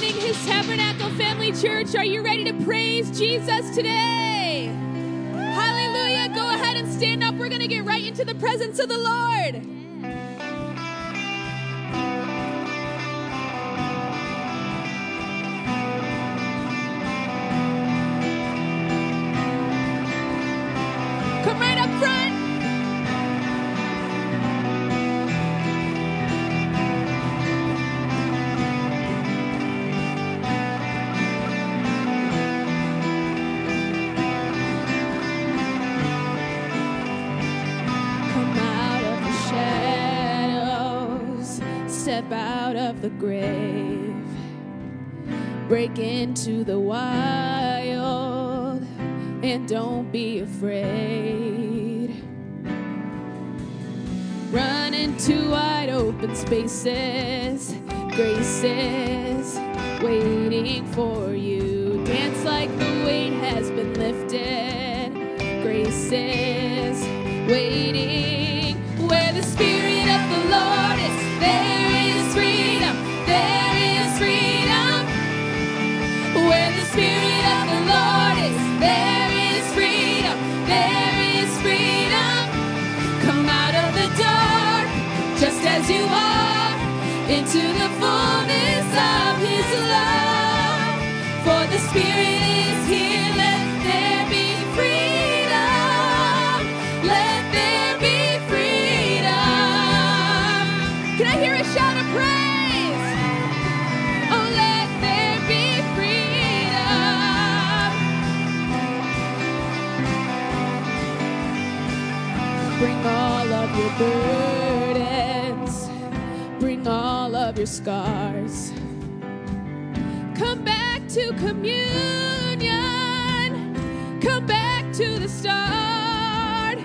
joining His Tabernacle Family Church. Are you ready to praise Jesus today? Hallelujah. Go ahead and stand up. We're going to get right into the presence of the Lord. Come right up front. Step out of the grave, break into the wild, and don't be afraid. Run into wide open spaces, grace is waiting for you. Dance like the weight has been lifted, grace is waiting. Where the Spirit of the Lord is, there is freedom, there is freedom. Where the Spirit of the Lord is, there is freedom, there is freedom. Come out of the dark, just as you are, into the fullness of His love. For the Spirit is here, let there be freedom, let there be freedom. Can I hear a shout of praise? Oh, let there be freedom. Bring all of your burdens, bring all of your scars. Come back to communion, come back to the start,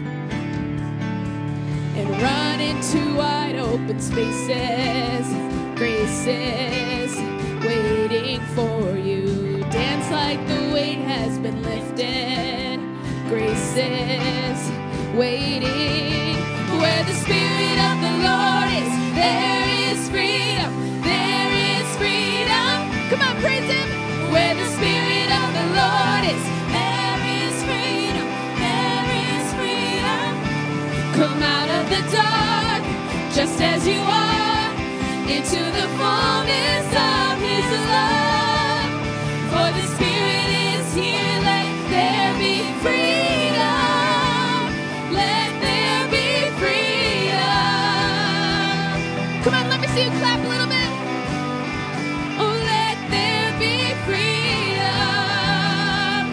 and run into wide open spaces. Grace is waiting for you. Dance like the weight has been lifted. Grace is waiting. Where the Spirit of the Lord is, there is freedom, there is freedom. Come on, praise Him. Where the Spirit of the Lord is, there is freedom, there is freedom. Come out of the dark, just as you are, into the fullness of His love. For the Spirit is here, let there be freedom, let there be freedom. Come on, let me see you clap a little bit. Oh, let there be freedom.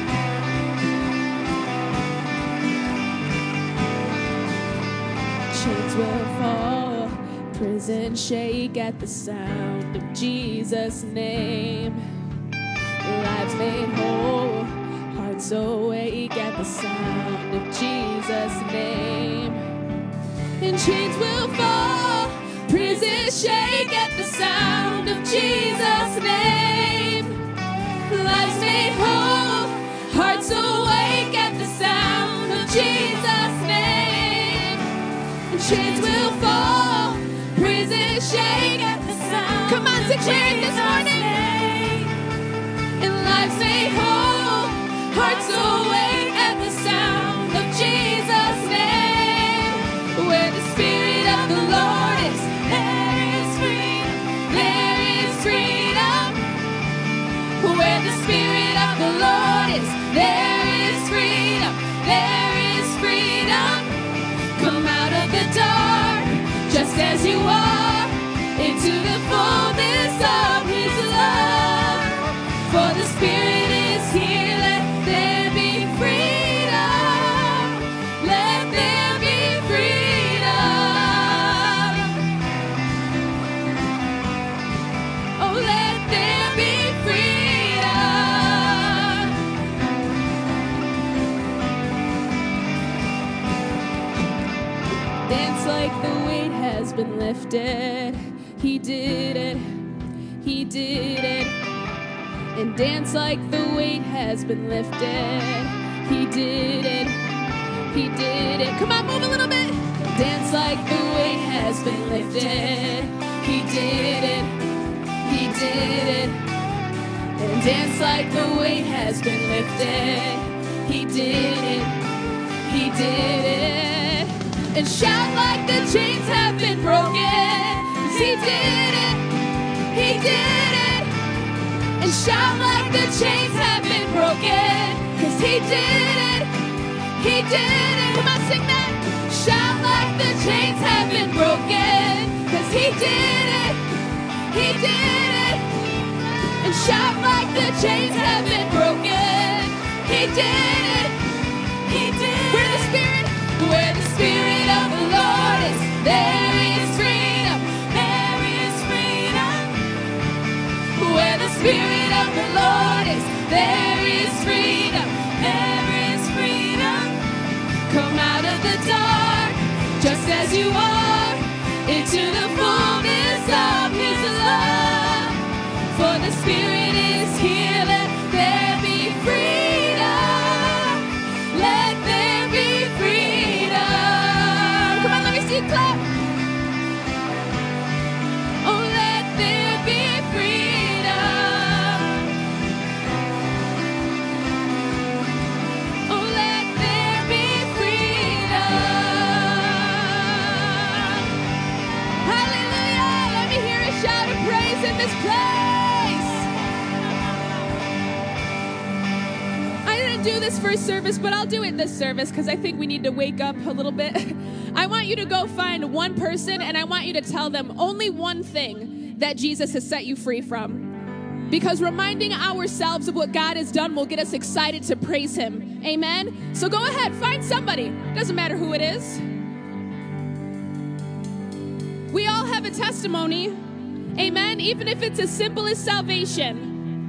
Chains will fall, prison shake at the sound of Jesus' name. Lives made whole, hearts awake at the sound of Jesus' name. And chains will fall, prison shake at the sound of Jesus' name. Lives made whole, hearts awake at the sound of Jesus' name. And chains will fall, prison shake at the sound. Come on, declare it this morning. And lives made whole, hearts awake at the sound of Jesus' name. Where the Spirit of the Lord is, there is freedom, there is freedom. Where the Spirit of the Lord is, there is freedom, there is freedom. Come out of the dark, just as you are, into the fullness of His love. For the Spirit is here, let there be freedom, let there be freedom. Oh, let there be freedom. Dance like the weight has been lifted. He did it, He did it. And dance like the weight has been lifted. He did it, He did it. Come on, move a little bit. Dance like the weight has been lifted. He did it, He He did it. And dance like the weight has been lifted. He did it. He did it. And shout like the chains have been broken. 'Cause He did it. He did it. And shout like the chains have been broken. 'Cause He did it. He did it. Come on, sing that. Shout like the chains have been broken. 'Cause He did it. He did it. And shout like the chains have been broken. He did it. He did it. Where the Spirit of the Lord is, there is freedom. There is freedom. Where the Spirit of the Lord is, there is freedom. There is freedom. Come out of the dark, just as you are, into the fullness of His love. For the Spirit is here, let there be freedom. Let there be freedom. Come on, let me see you clap. Oh, let there be freedom. Oh, let there be freedom. Hallelujah. Let me hear a shout of praise in this place. I didn't do this first service, but I'll do it this service because I think we need to wake up a little bit. I want you to go find one person and I want you to tell them only one thing that Jesus has set you free from. Because reminding ourselves of what God has done will get us excited to praise Him. Amen? So go ahead, find somebody. Doesn't matter who it is. We all have a testimony. Amen? Even if it's as simple as salvation.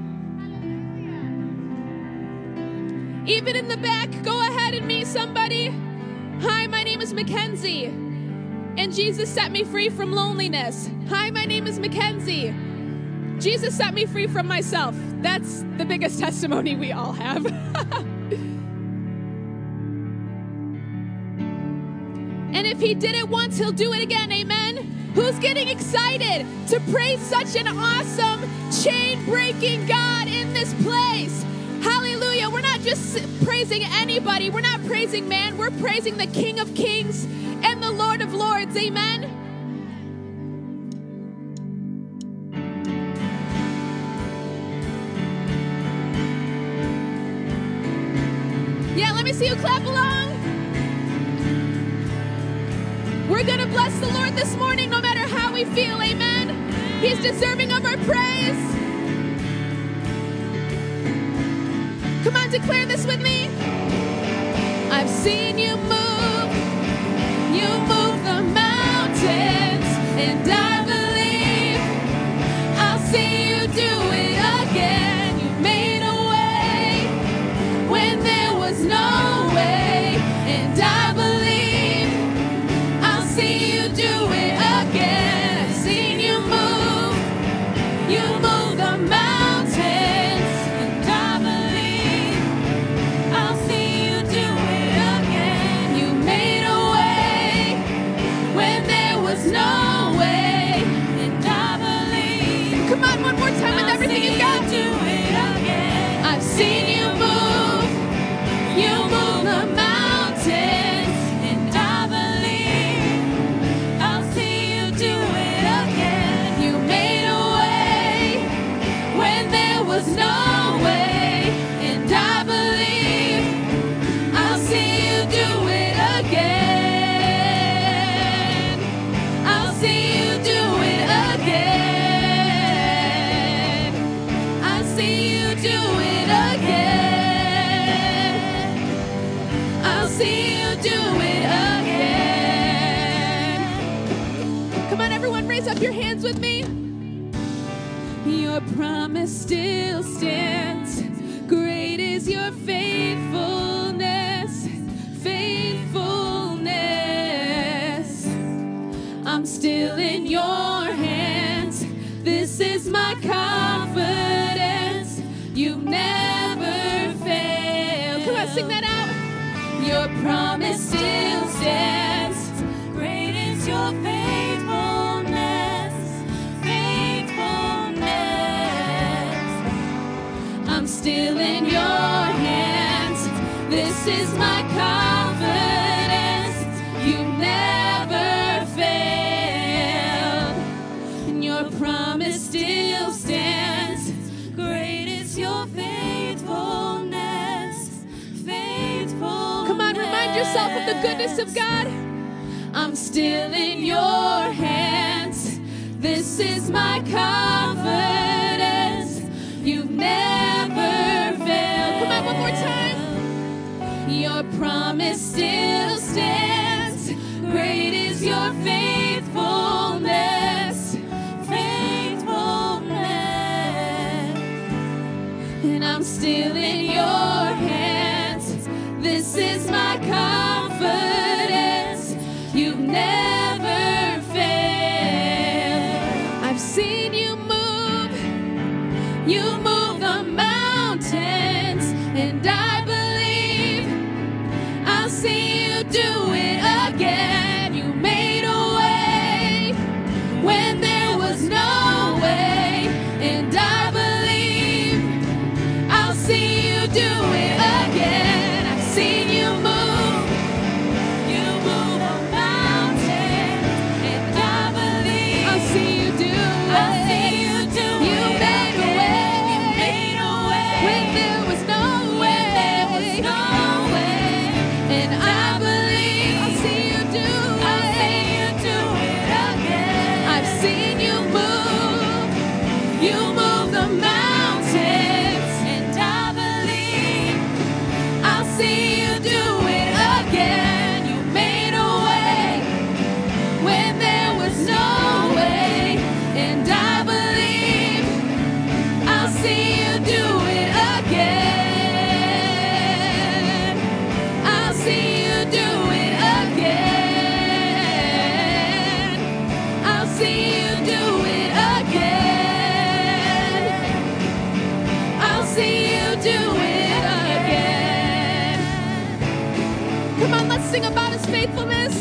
Even in the back, go ahead and meet somebody. Hi, my name is Mackenzie, and Jesus set me free from loneliness. Hi, my name is Mackenzie. Jesus set me free from myself. That's the biggest testimony we all have. And if He did it once, He'll do it again. Amen? Who's getting excited to praise such an awesome, chain-breaking God in this place? Hallelujah. We're not just praising anybody. We're not praising man. We're praising the King of Kings and the Lord of Lords. Amen? Yeah, let me see you clap along. We're going to bless the Lord this morning no matter how we feel. Amen? He's deserving of our praise. Come on, declare this with me. I've seen you move. You move the mountains. And I believe I'll see you do it again. You made a way when there was no way. And I believe I'll see you do it again. I've seen you move. You move the mountains. No way, and I believe. Come on, one more time with everything you've got. Do it again. I've seen you move. You move the mountains, and I believe I'll see you do it again. You made a way when there was no way, and I believe I'll see you do it again. Raise up your hands with me. Your promise still stands. Great is your faithfulness. Faithfulness. I'm still in your hands. This is my confidence. You've never failed. Come on, sing that out. Your promise still stands. Great is your faithfulness. Faithfulness. This is my confidence. You never failed. And your promise still stands. Great is your faithfulness. Faithfulness. Come on, remind yourself of the goodness of God. I'm still in your hands. This is my confidence. You've never failed. Come on, one more time. Your promise still stands. Great is your faithfulness. Faithfulness. And I'm still in your hands. This is my confidence. You've never failed. I've seen you move. You move the mountains, and I believe I'll see you do it again. You made a way when there was no way, and I believe I'll see you do it again. I've seen you move. You move the mountains, and I believe I'll see you do it. I'll see you do it. You made a way. You made a way when there was no way. When there was no way, and I believe I'll see you do it. I'll see you do it again. I've seen you move. You move the mountains, and I believe I'll see you do it again. You made a way when there was no way, and I believe I'll see you do it again. I'll see you do it again. I'll see you do it again. I'll see you do it again. Come on, let's sing about his faithfulness.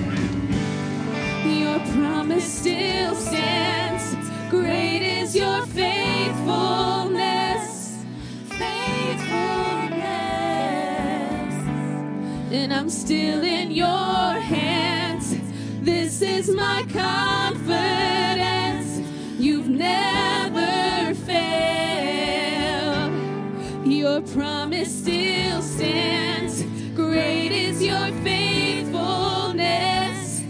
Your promise still stands. Great is your faithfulness. Faithfulness. And I'm still in your hands. This is my confidence. You've never failed. Your promise still stands. Great is your faithfulness.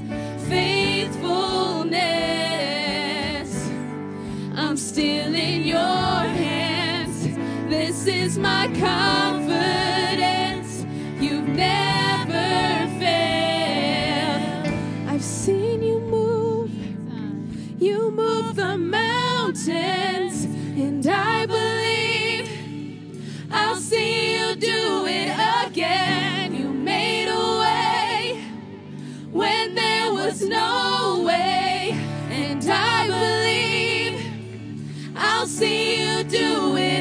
Faithfulness. I'm still in your hands. This is my confidence. You've never failed. I've seen you move. You move the mountains, and I believe I'll see you do it again. You made a way when there was no way, and I believe I'll see you do it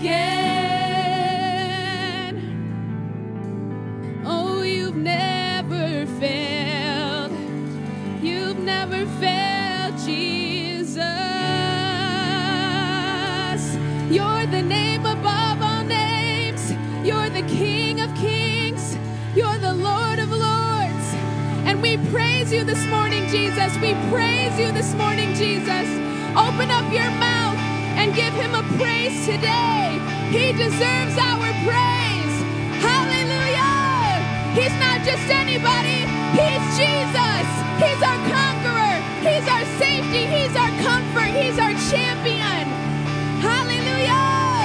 again. Oh, you've never failed. You've never failed, Jesus. You're the name above all names. You're the King of kings. You're the Lord of lords. And we praise you this morning, Jesus. We praise you this morning, Jesus. Open up your mouth and give him a praise today. He deserves our praise. Hallelujah. He's not just anybody. He's Jesus. He's our conqueror. He's our safety. He's our comfort. He's our champion. Hallelujah.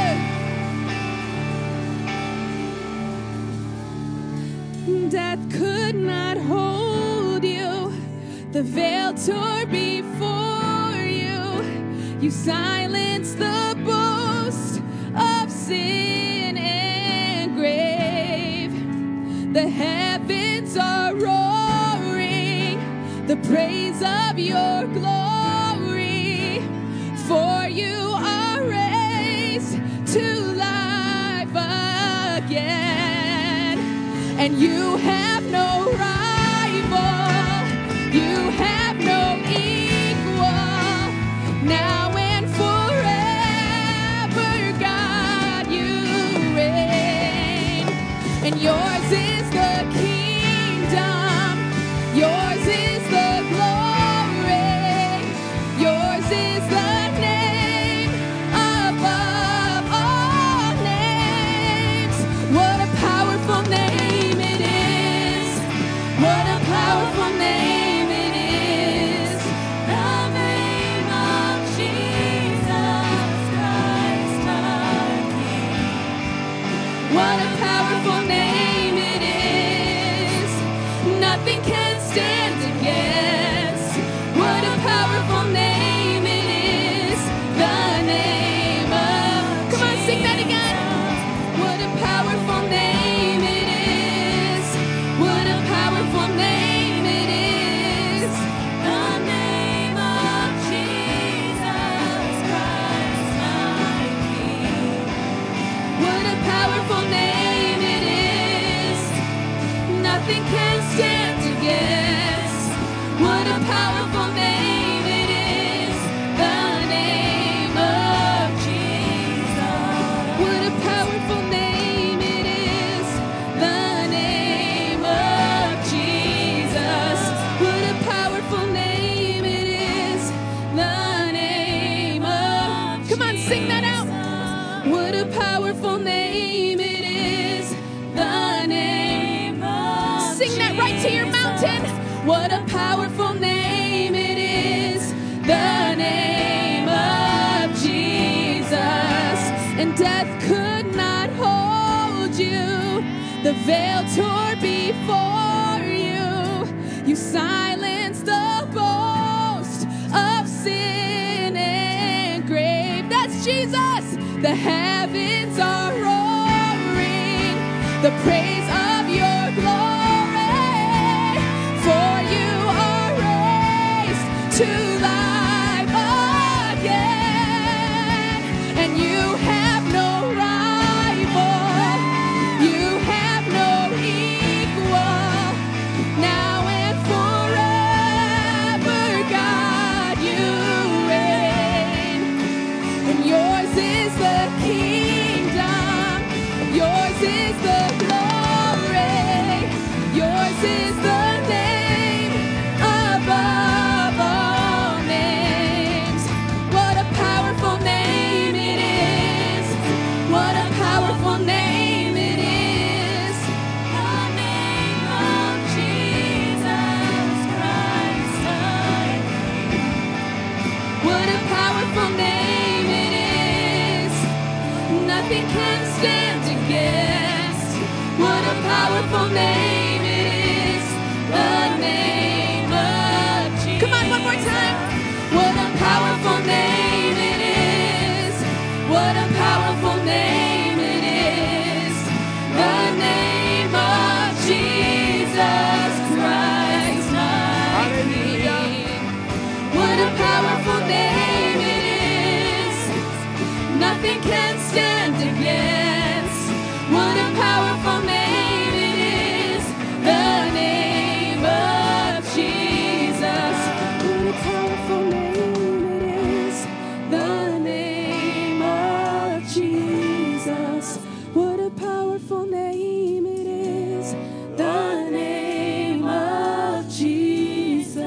Death could not hold you. The veil tore before you. You silenced the boast of sin and grave. The heavens are roaring the praise of your glory. For you are raised to life again. And you have no rival. You have no equal. Now and forever, God, you reign. And your What a powerful name it is, the name of Jesus. And death could not hold you. The veil tore before you. You silenced the boast of sin and grave. That's Jesus. The heavens are roaring the praise of your glory. For you are raised to life again, and you have no rival, you have no equal. Now and forever, God, you reign, and yours is the kingdom, yours is the glory, yours is the name above all names. What a powerful name it is. What a powerful name it is. The name of Jesus Christ. What a powerful name it is. Nothing can stand against. What a powerful name it is. The name of Jesus. Come on, one more time. What a powerful name it is. What a powerful name it is. The name of Jesus Christ, my King. What a powerful name it is. Nothing can stand against. What a powerful name it is. The name of Jesus. What a powerful name it is. The name of Jesus. What a powerful name it is. The name of Jesus.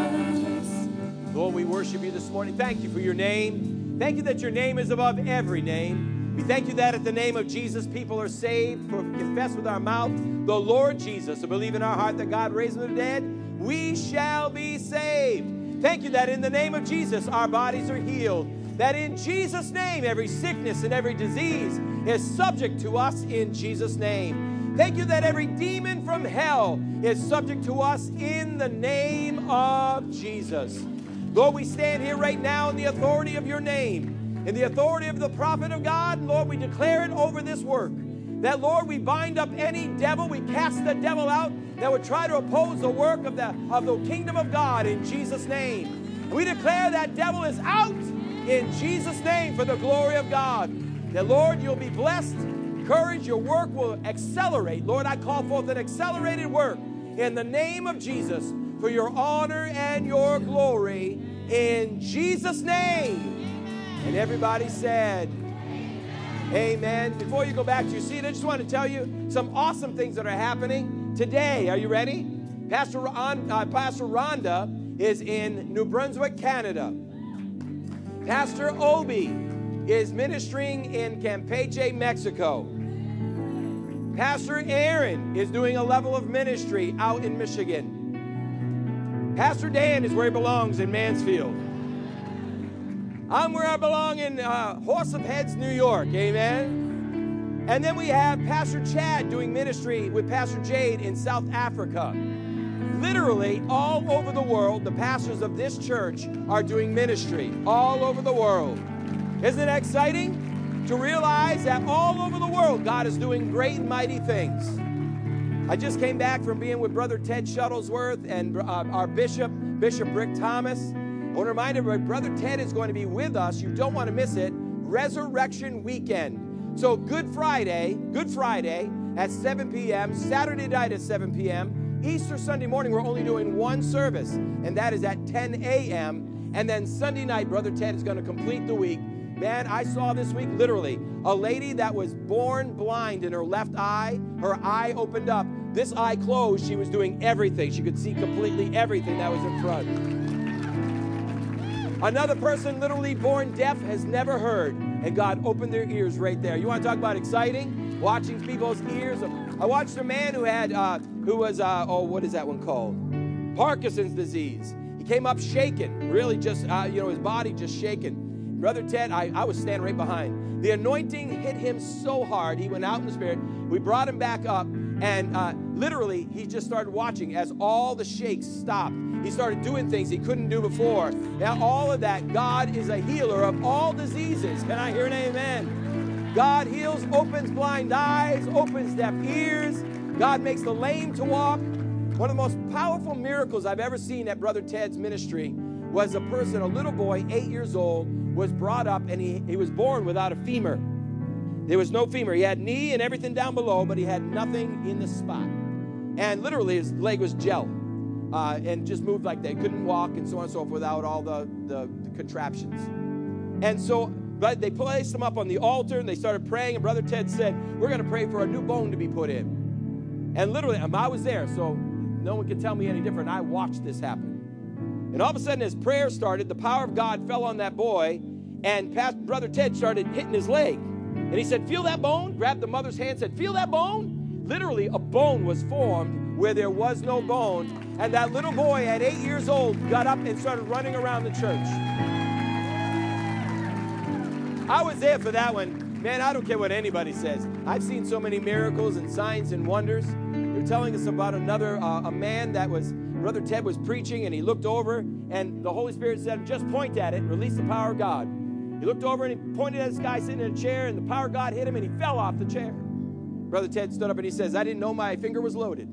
Lord, we worship you this morning. Thank you for your name. Thank you that your name is above every name. We thank you that at the name of Jesus, people are saved. For if we confess with our mouth the Lord Jesus and believe in our heart that God raised him from the dead, we shall be saved. Thank you that in the name of Jesus, our bodies are healed. That in Jesus' name, every sickness and every disease is subject to us in Jesus' name. Thank you that every demon from hell is subject to us in the name of Jesus. Lord, we stand here right now in the authority of your name, in the authority of the prophet of God. Lord, we declare it over this work. That, Lord, we bind up any devil, we cast the devil out that would try to oppose the work of the kingdom of God in Jesus' name. We declare that devil is out in Jesus' name for the glory of God. That, Lord, you'll be blessed, courage, your work will accelerate. Lord, I call forth an accelerated work in the name of Jesus for your honor and your glory in Jesus' name. And everybody said, amen. Before you go back to your seat, I just want to tell you some awesome things that are happening today. Are you ready? Pastor Rhonda is in New Brunswick, Canada. Pastor Obi is ministering in Campeche, Mexico. Pastor Aaron is doing a level of ministry out in Michigan. Pastor Dan is where he belongs in Mansfield. I'm where I belong in Horse of Heads, New York. Amen. And then we have Pastor Chad doing ministry with Pastor Jade in South Africa. Literally all over the world, the pastors of this church are doing ministry all over the world. Isn't it exciting to realize that all over the world, God is doing great and mighty things? I just came back from being with Brother Ted Shuttlesworth and our Bishop Rick Thomas. I want to remind everybody, Brother Ted is going to be with us. You don't want to miss it. Resurrection Weekend. So Good Friday at 7 p.m., Saturday night at 7 p.m., Easter Sunday morning, we're only doing one service, and that is at 10 a.m. And then Sunday night, Brother Ted is going to complete the week. Man, I saw this week, literally, a lady that was born blind in her left eye. Her eye opened up. This eye closed. She was doing everything. She could see completely everything that was in front. Another person literally born deaf has never heard, and God opened their ears right there. You want to talk about exciting? Watching people's ears. I watched a man who was what is that one called? Parkinson's disease. He came up shaking, really just, his body just shaking. Brother Ted, I was standing right behind. The anointing hit him so hard, he went out in the Spirit. We brought him back up, and literally, he just started watching as all the shakes stopped. He started doing things he couldn't do before. Now, all of that, God is a healer of all diseases. Can I hear an amen? God heals, opens blind eyes, opens deaf ears. God makes the lame to walk. One of the most powerful miracles I've ever seen at Brother Ted's ministry was a little boy, 8 years old, was brought up, and he was born without a femur. There was no femur. He had knee and everything down below, but he had nothing in the spot. And literally his leg was gel and just moved like that. He couldn't walk and so on and so forth without all the contraptions. And so but they placed him up on the altar, and they started praying, and Brother Ted said, we're going to pray for a new bone to be put in. And literally, I was there, so no one can tell me any different. I watched this happen. And all of a sudden, as prayer started, the power of God fell on that boy, and Brother Ted started hitting his leg. And he said, feel that bone? Grabbed the mother's hand and said, feel that bone? Literally, a bone was formed where there was no bone. And that little boy at 8 years old got up and started running around the church. I was there for that one. Man, I don't care what anybody says. I've seen so many miracles and signs and wonders. They're telling us about another, a man that was, Brother Ted was preaching, and he looked over, and the Holy Spirit said, just point at it and release the power of God. He looked over and he pointed at this guy sitting in a chair, and the power of God hit him, and he fell off the chair. Brother Ted stood up and he says, I didn't know my finger was loaded.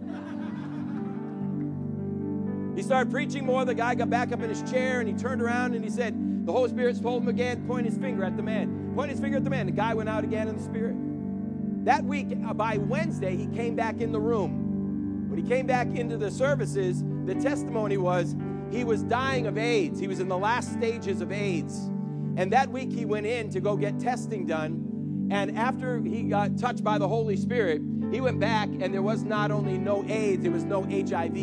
He started preaching more. The guy got back up in his chair, and he turned around and he said, the Holy Spirit told him again, point his finger at the man. Point his finger at the man. The guy went out again in the Spirit. That week, by Wednesday, he came back in the room. When he came back into the services, the testimony was he was dying of AIDS. He was in the last stages of AIDS. And that week, he went in to go get testing done. And after he got touched by the Holy Spirit, he went back, and there was not only no AIDS, there was no HIV.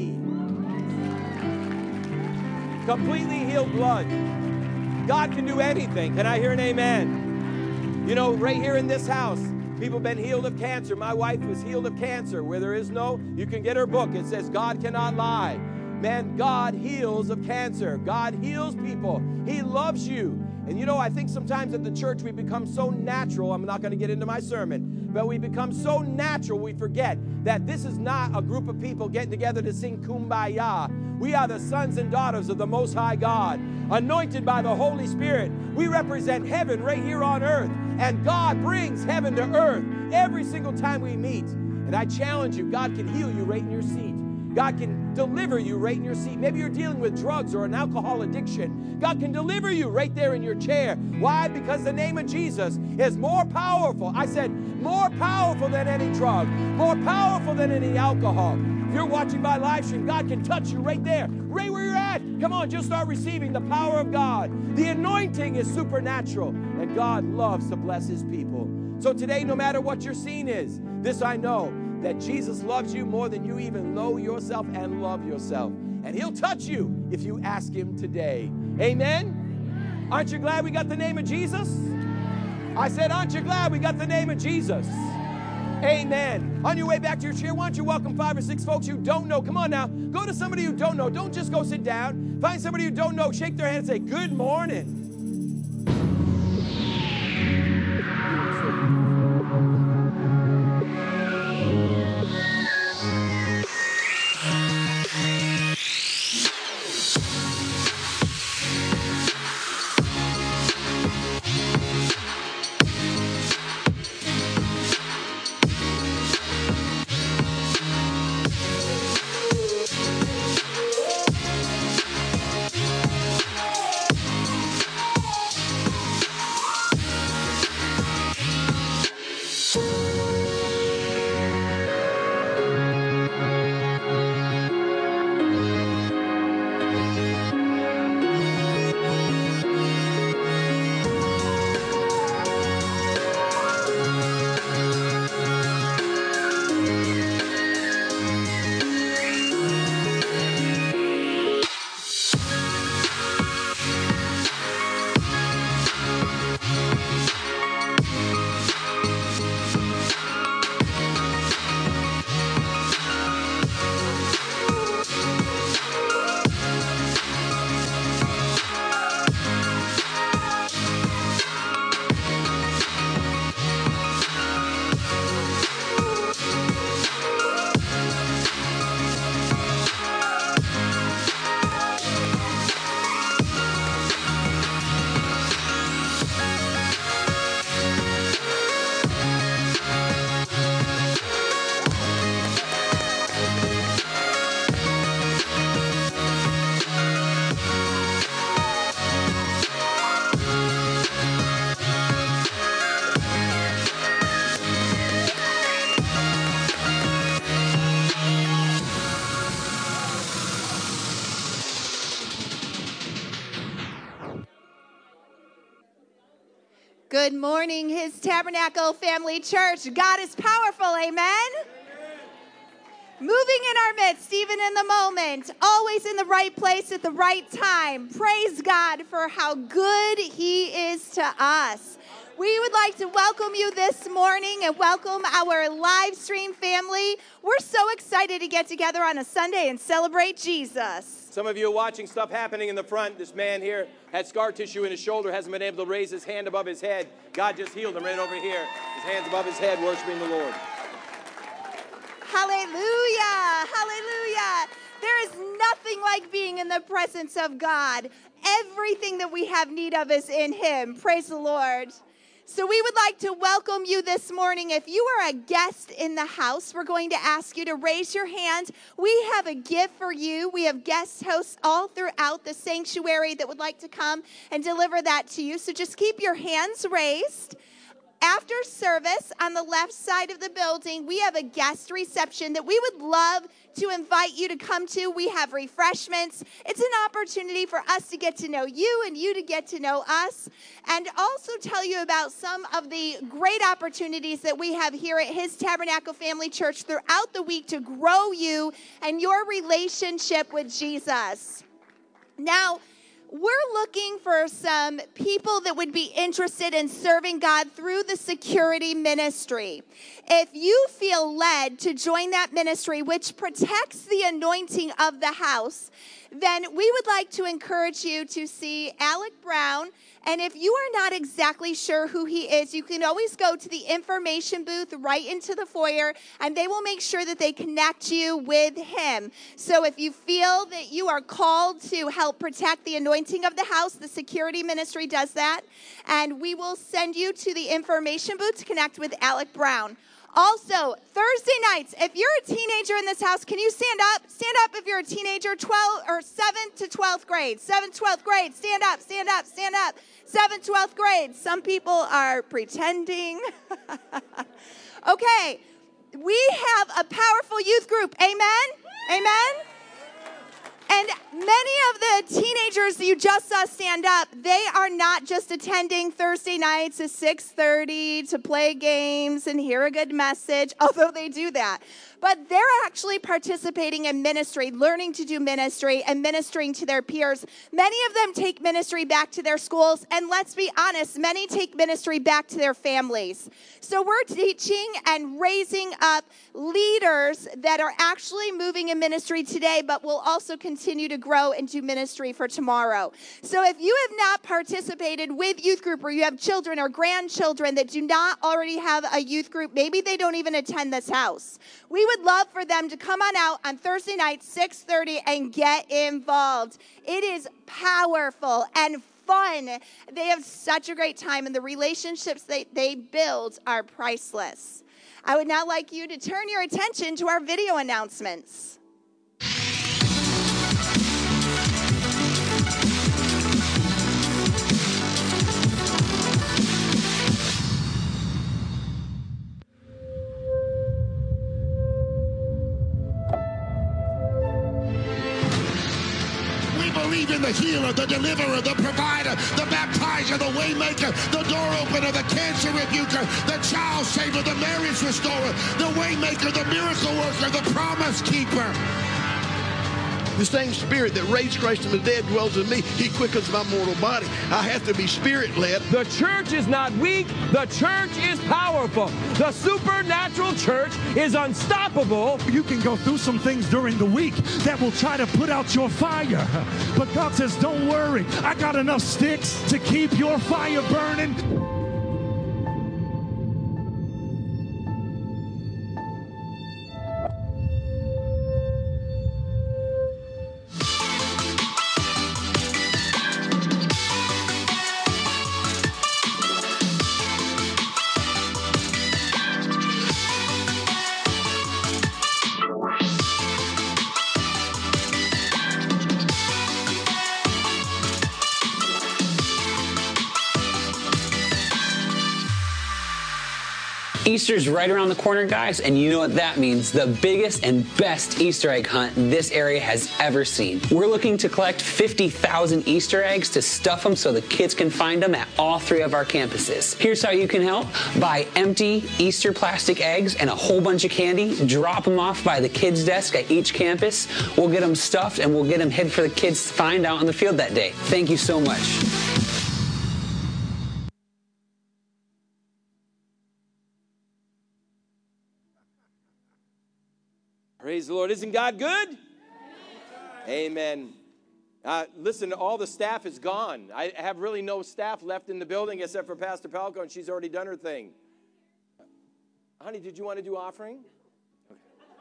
Completely healed blood. God can do anything. Can I hear an amen? You know, right here in this house, people have been healed of cancer. My wife was healed of cancer. Where there is no, you can get her book. It says, God cannot lie. Man, God heals of cancer. God heals people. He loves you. And you know, I think sometimes at the church we become so natural. I'm not going to get into my sermon, but we become so natural we forget that this is not a group of people getting together to sing Kumbaya. We are the sons and daughters of the Most High God, anointed by the Holy Spirit. We represent heaven right here on earth, and God brings heaven to earth every single time we meet. And I challenge you, God can heal you right in your seat. God can deliver you right in your seat. Maybe you're dealing with drugs or an alcohol addiction. God can deliver you right there in your chair. Why? Because the name of Jesus is more powerful. I said more powerful than any drug, more powerful than any alcohol. If you're watching by live stream, God can touch you right there, right where you're at. Come on, just start receiving the power of God. The anointing is supernatural, and God loves to bless his people. So today, no matter what your scene is, this I know, that Jesus loves you more than you even know yourself and love yourself. And he'll touch you if you ask him today. Amen? Aren't you glad we got the name of Jesus? I said, aren't you glad we got the name of Jesus? Amen. On your way back to your chair, why don't you welcome 5 or 6 folks you don't know? Come on now. Go to somebody you don't know. Don't just go sit down. Find somebody you don't know. Shake their hand and say, good morning. Good morning, His Tabernacle Family Church. God is powerful, amen? Moving in our midst, even in the moment, always in the right place at the right time. Praise God for how good He is to us. We would like to welcome you this morning and welcome our live stream family. We're so excited to get together on a Sunday and celebrate Jesus. Some of you are watching stuff happening in the front. This man here had scar tissue in his shoulder, hasn't been able to raise his hand above his head. God just healed him right over here. His hands above his head, worshiping the Lord. Hallelujah, hallelujah. There is nothing like being in the presence of God. Everything that we have need of is in Him. Praise the Lord. So we would like to welcome you this morning. If you are a guest in the house, we're going to ask you to raise your hand. We have a gift for you. We have guest hosts all throughout the sanctuary that would like to come and deliver that to you. So just keep your hands raised. After service, on the left side of the building, we have a guest reception that we would love to invite you to come to. We have refreshments. It's an opportunity for us to get to know you and you to get to know us, and also tell you about some of the great opportunities that we have here at His Tabernacle Family Church throughout the week to grow you and your relationship with Jesus. Now, we're looking for some people that would be interested in serving God through the security ministry. If you feel led to join that ministry, which protects the anointing of the house, then we would like to encourage you to see Alec Brown. And if you are not exactly sure who he is, you can always go to the information booth right into the foyer, and they will make sure that they connect you with him. So if you feel that you are called to help protect the anointing of the house, the security ministry does that. And we will send you to the information booth to connect with Alec Brown. Also, Thursday nights, if you're a teenager in this house, can you stand up? Stand up if you're a teenager, 7th to 12th grade. 7th, 12th grade, stand up, stand up, stand up. 7th, 12th grade. Some people are pretending. Okay, we have a powerful youth group. Amen? Amen? And many of the teenagers you just saw stand up, they are not just attending Thursday nights at 6:30 to play games and hear a good message, although they do that. But they're actually participating in ministry, learning to do ministry and ministering to their peers. Many of them take ministry back to their schools, and let's be honest, many take ministry back to their families. So we're teaching and raising up leaders that are actually moving in ministry today, but will also continue to grow and do ministry for tomorrow. So if you have not participated with youth group, or you have children or grandchildren that do not already have a youth group, maybe they don't even attend this house, we would love for them to come on out on Thursday night, 6:30, and get involved. It is powerful and fun. They have such a great time, and the relationships they build are priceless. I would now like you to turn your attention to our video announcements. Believe in the healer, the deliverer, the provider, the baptizer, the way maker, the door opener, the cancer rebuker, the child saver, the marriage restorer, the way maker, the miracle worker, the promise keeper. The same spirit that raised Christ from the dead dwells in me. He quickens my mortal body. I have to be spirit-led. The church is not weak. The church is powerful. The supernatural church is unstoppable. You can go through some things during the week that will try to put out your fire. But God says, don't worry. I got enough sticks to keep your fire burning. Easter's right around the corner, guys, and you know what that means. The biggest and best Easter egg hunt this area has ever seen. We're looking to collect 50,000 Easter eggs to stuff them so the kids can find them at all 3 of our campuses. Here's how you can help. Buy empty Easter plastic eggs and a whole bunch of candy. Drop them off by the kids' desk at each campus. We'll get them stuffed and we'll get them hid for the kids to find out on the field that day. Thank you so much. Praise the Lord. Isn't God good? Amen. Listen, all the staff is gone. I have really no staff left in the building except for Pastor Palco, and she's already done her thing. Honey, did you want to do offering? Okay.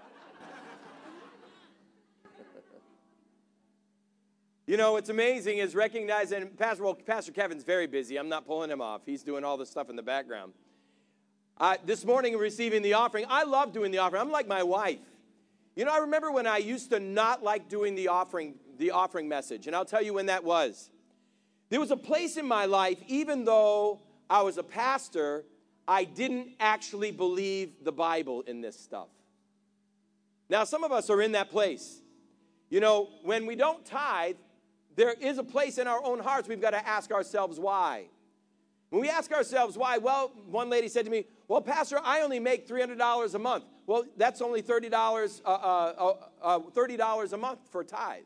You know, what's amazing is recognizing, Pastor Kevin's very busy. I'm not pulling him off. He's doing all the stuff in the background. This morning, receiving the offering, I love doing the offering. I'm like my wife. You know, I remember when I used to not like doing the offering message, and I'll tell you when that was. There was a place in my life, even though I was a pastor, I didn't actually believe the Bible in this stuff. Now, some of us are in that place. You know, when we don't tithe, there is a place in our own hearts we've got to ask ourselves why. When we ask ourselves why, well, one lady said to me, well, Pastor, I only make $300 a month. Well, that's only $30 a month for tithe.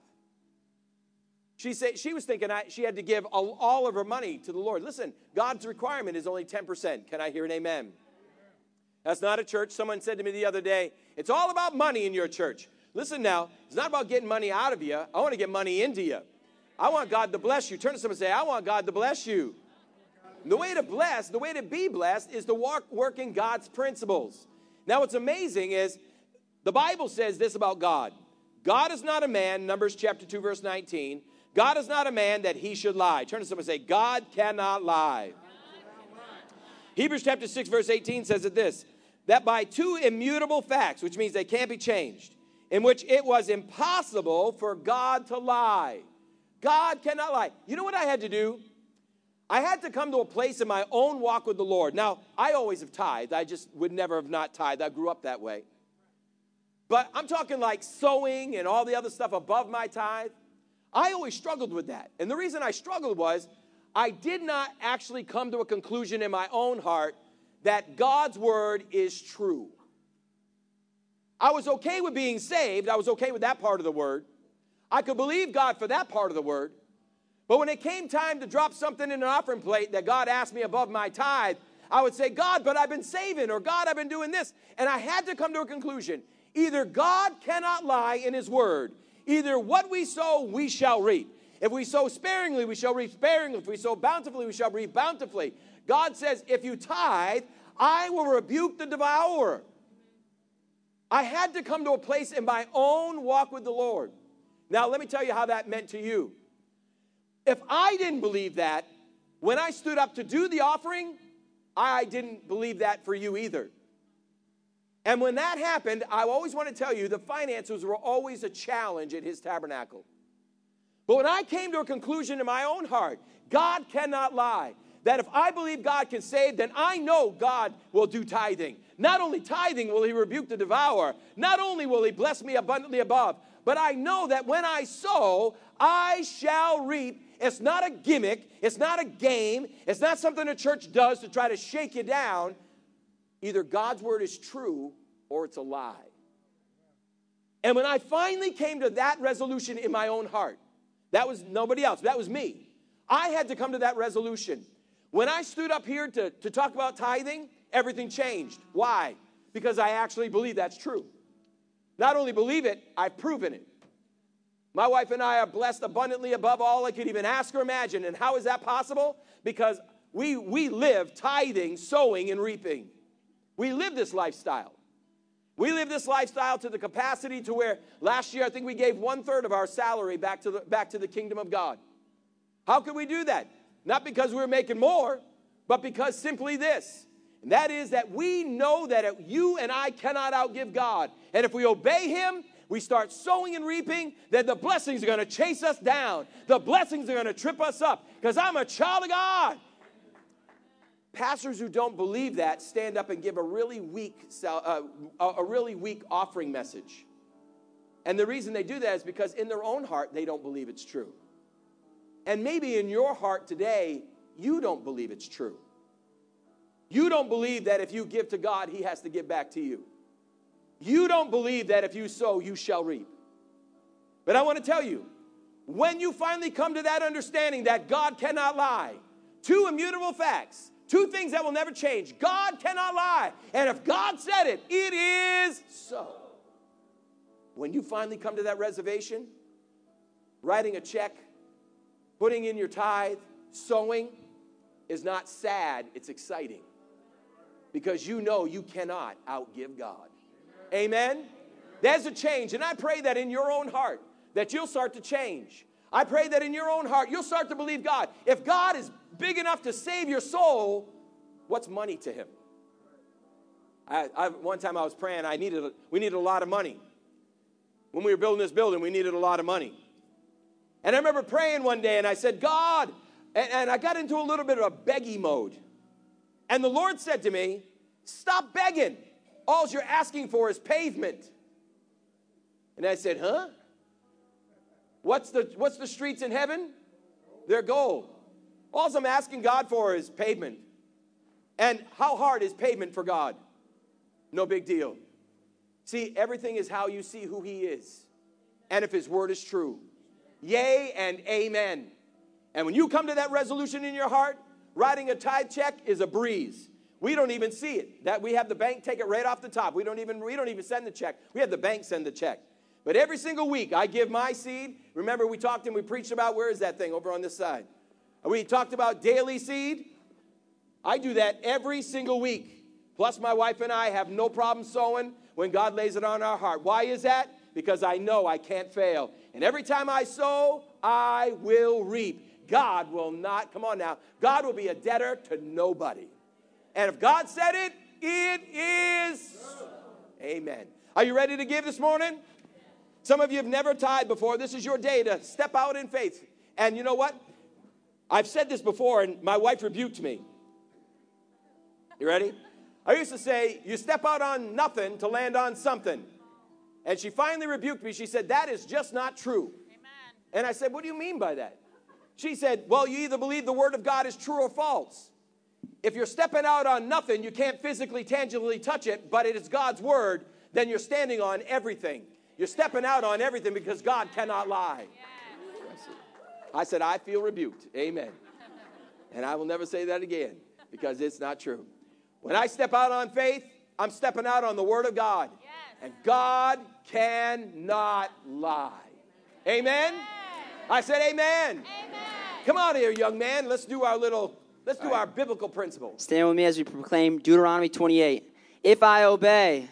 She was thinking she had to give all of her money to the Lord. Listen, God's requirement is only 10%. Can I hear an amen? That's not a church. Someone said to me the other day, it's all about money in your church. Listen now, it's not about getting money out of you. I want to get money into you. I want God to bless you. Turn to someone and say, I want God to bless you. The way to be blessed is to work in God's principles. Now, what's amazing is the Bible says this about God. God is not a man, Numbers chapter 2, verse 19. God is not a man that he should lie. Turn to someone and say, God cannot lie. Hebrews chapter 6, verse 18 says it this, that by 2 immutable facts, which means they can't be changed, in which it was impossible for God to lie. God cannot lie. You know what I had to do? I had to come to a place in my own walk with the Lord. Now, I always have tithed. I just would never have not tithed. I grew up that way. But I'm talking like sowing and all the other stuff above my tithe. I always struggled with that. And the reason I struggled was I did not actually come to a conclusion in my own heart that God's word is true. I was okay with being saved. I was okay with that part of the word. I could believe God for that part of the word. But when it came time to drop something in an offering plate that God asked me above my tithe, I would say, God, but I've been saving, or God, I've been doing this. And I had to come to a conclusion. Either God cannot lie in his word. Either what we sow, we shall reap. If we sow sparingly, we shall reap sparingly. If we sow bountifully, we shall reap bountifully. God says, if you tithe, I will rebuke the devourer. I had to come to a place in my own walk with the Lord. Now, let me tell you how that meant to you. If I didn't believe that, when I stood up to do the offering, I didn't believe that for you either. And when that happened, I always want to tell you the finances were always a challenge at his tabernacle. But when I came to a conclusion in my own heart, God cannot lie, that if I believe God can save, then I know God will do tithing. Not only tithing will he rebuke the devourer, not only will he bless me abundantly above, but I know that when I sow, I shall reap. It's not a gimmick. It's not a game. It's not something the church does to try to shake you down. Either God's word is true or it's a lie. And when I finally came to that resolution in my own heart, that was nobody else. That was me. I had to come to that resolution. When I stood up here to talk about tithing, everything changed. Why? Because I actually believe that's true. Not only believe it, I've proven it. My wife and I are blessed abundantly above all I could even ask or imagine. And how is that possible? Because we live tithing, sowing, and reaping. We live this lifestyle. We live this lifestyle to the capacity to where last year I think we gave 1/3 of our salary back to the kingdom of God. How could we do that? Not because we were making more, but because simply this. And that is that we know that you and I cannot outgive God. And if we obey him, we start sowing and reaping, then the blessings are going to chase us down. The blessings are going to trip us up because I'm a child of God. pastors who don't believe that stand up and give a really weak offering message. And the reason they do that is because in their own heart, they don't believe it's true. And maybe in your heart today, you don't believe it's true. You don't believe that if you give to God, he has to give back to you. You don't believe that if you sow, you shall reap. But I want to tell you, when you finally come to that understanding that God cannot lie, two immutable facts, two things that will never change. God cannot lie. And if God said it, it is so. When you finally come to that reservation, writing a check, putting in your tithe, sowing is not sad, it's exciting. Because you know you cannot outgive God. Amen? There's a change. And I pray that in your own heart, that you'll start to change. I pray that in your own heart, you'll start to believe God. If God is big enough to save your soul, what's money to him? One time I was praying, we needed a lot of money. When we were building this building, we needed a lot of money. And I remember praying one day, and I said, God, and I got into a little bit of a beggy mode. And the Lord said to me, stop begging. All you're asking for is pavement. And I said, huh? What's the streets in heaven? They're gold. All I'm asking God for is pavement. And how hard is pavement for God? No big deal. See, everything is how you see who he is. And if his word is true. Yea and amen. And when you come to that resolution in your heart, writing a tithe check is a breeze. We don't even see it. That we have the bank take it right off the top. We don't even send the check. We have the bank send the check. But every single week, I give my seed. Remember, we talked and we preached about, where is that thing? Over on this side. We talked about daily seed. I do that every single week. Plus, my wife and I have no problem sowing when God lays it on our heart. Why is that? Because I know I can't fail. And every time I sow, I will reap. God will not, come on now, God will be a debtor to nobody. And if God said it, it is. Amen. Are you ready to give this morning? Some of you have never tithed before. This is your day to step out in faith. And you know what? I've said this before, and my wife rebuked me. You ready? I used to say, you step out on nothing to land on something. And she finally rebuked me. She said, that is just not true. Amen. And I said, what do you mean by that? She said, well, you either believe the word of God is true or false. If you're stepping out on nothing, you can't physically, tangibly touch it, but it is God's word, then you're standing on everything. You're stepping out on everything because God cannot lie. Yes. I said, I feel rebuked. Amen. And I will never say that again because it's not true. When I step out on faith, I'm stepping out on the word of God. Yes. And God cannot lie. Amen? Amen. I said amen. Amen. Come on here, young man. Let's do our biblical principle. Stand with me as we proclaim Deuteronomy 28. If I obey,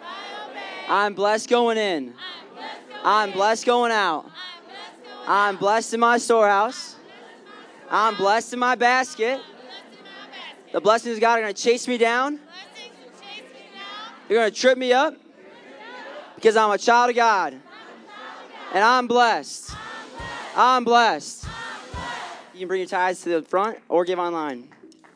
I'm blessed going in. I'm blessed going out. I'm blessed in my storehouse. I'm blessed in my basket. The blessings of God are going to chase me down. They're going to trip me up because I'm a child of God. And I'm blessed. I'm blessed. You can bring your tithes to the front or give online.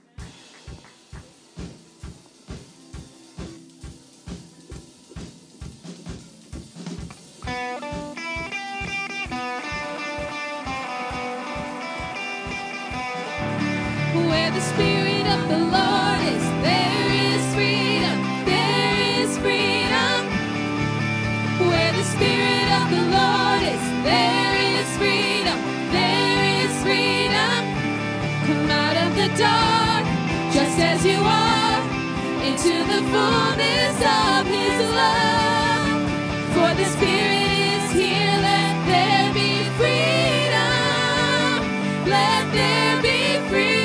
Where the Spirit of the Lord is, there is freedom. There is freedom. Where the Spirit of the Lord is, there is freedom. There is freedom. Come out of the dark, just as you are, into the fullness of His love. For the Spirit is here, let there be freedom. Let there be freedom.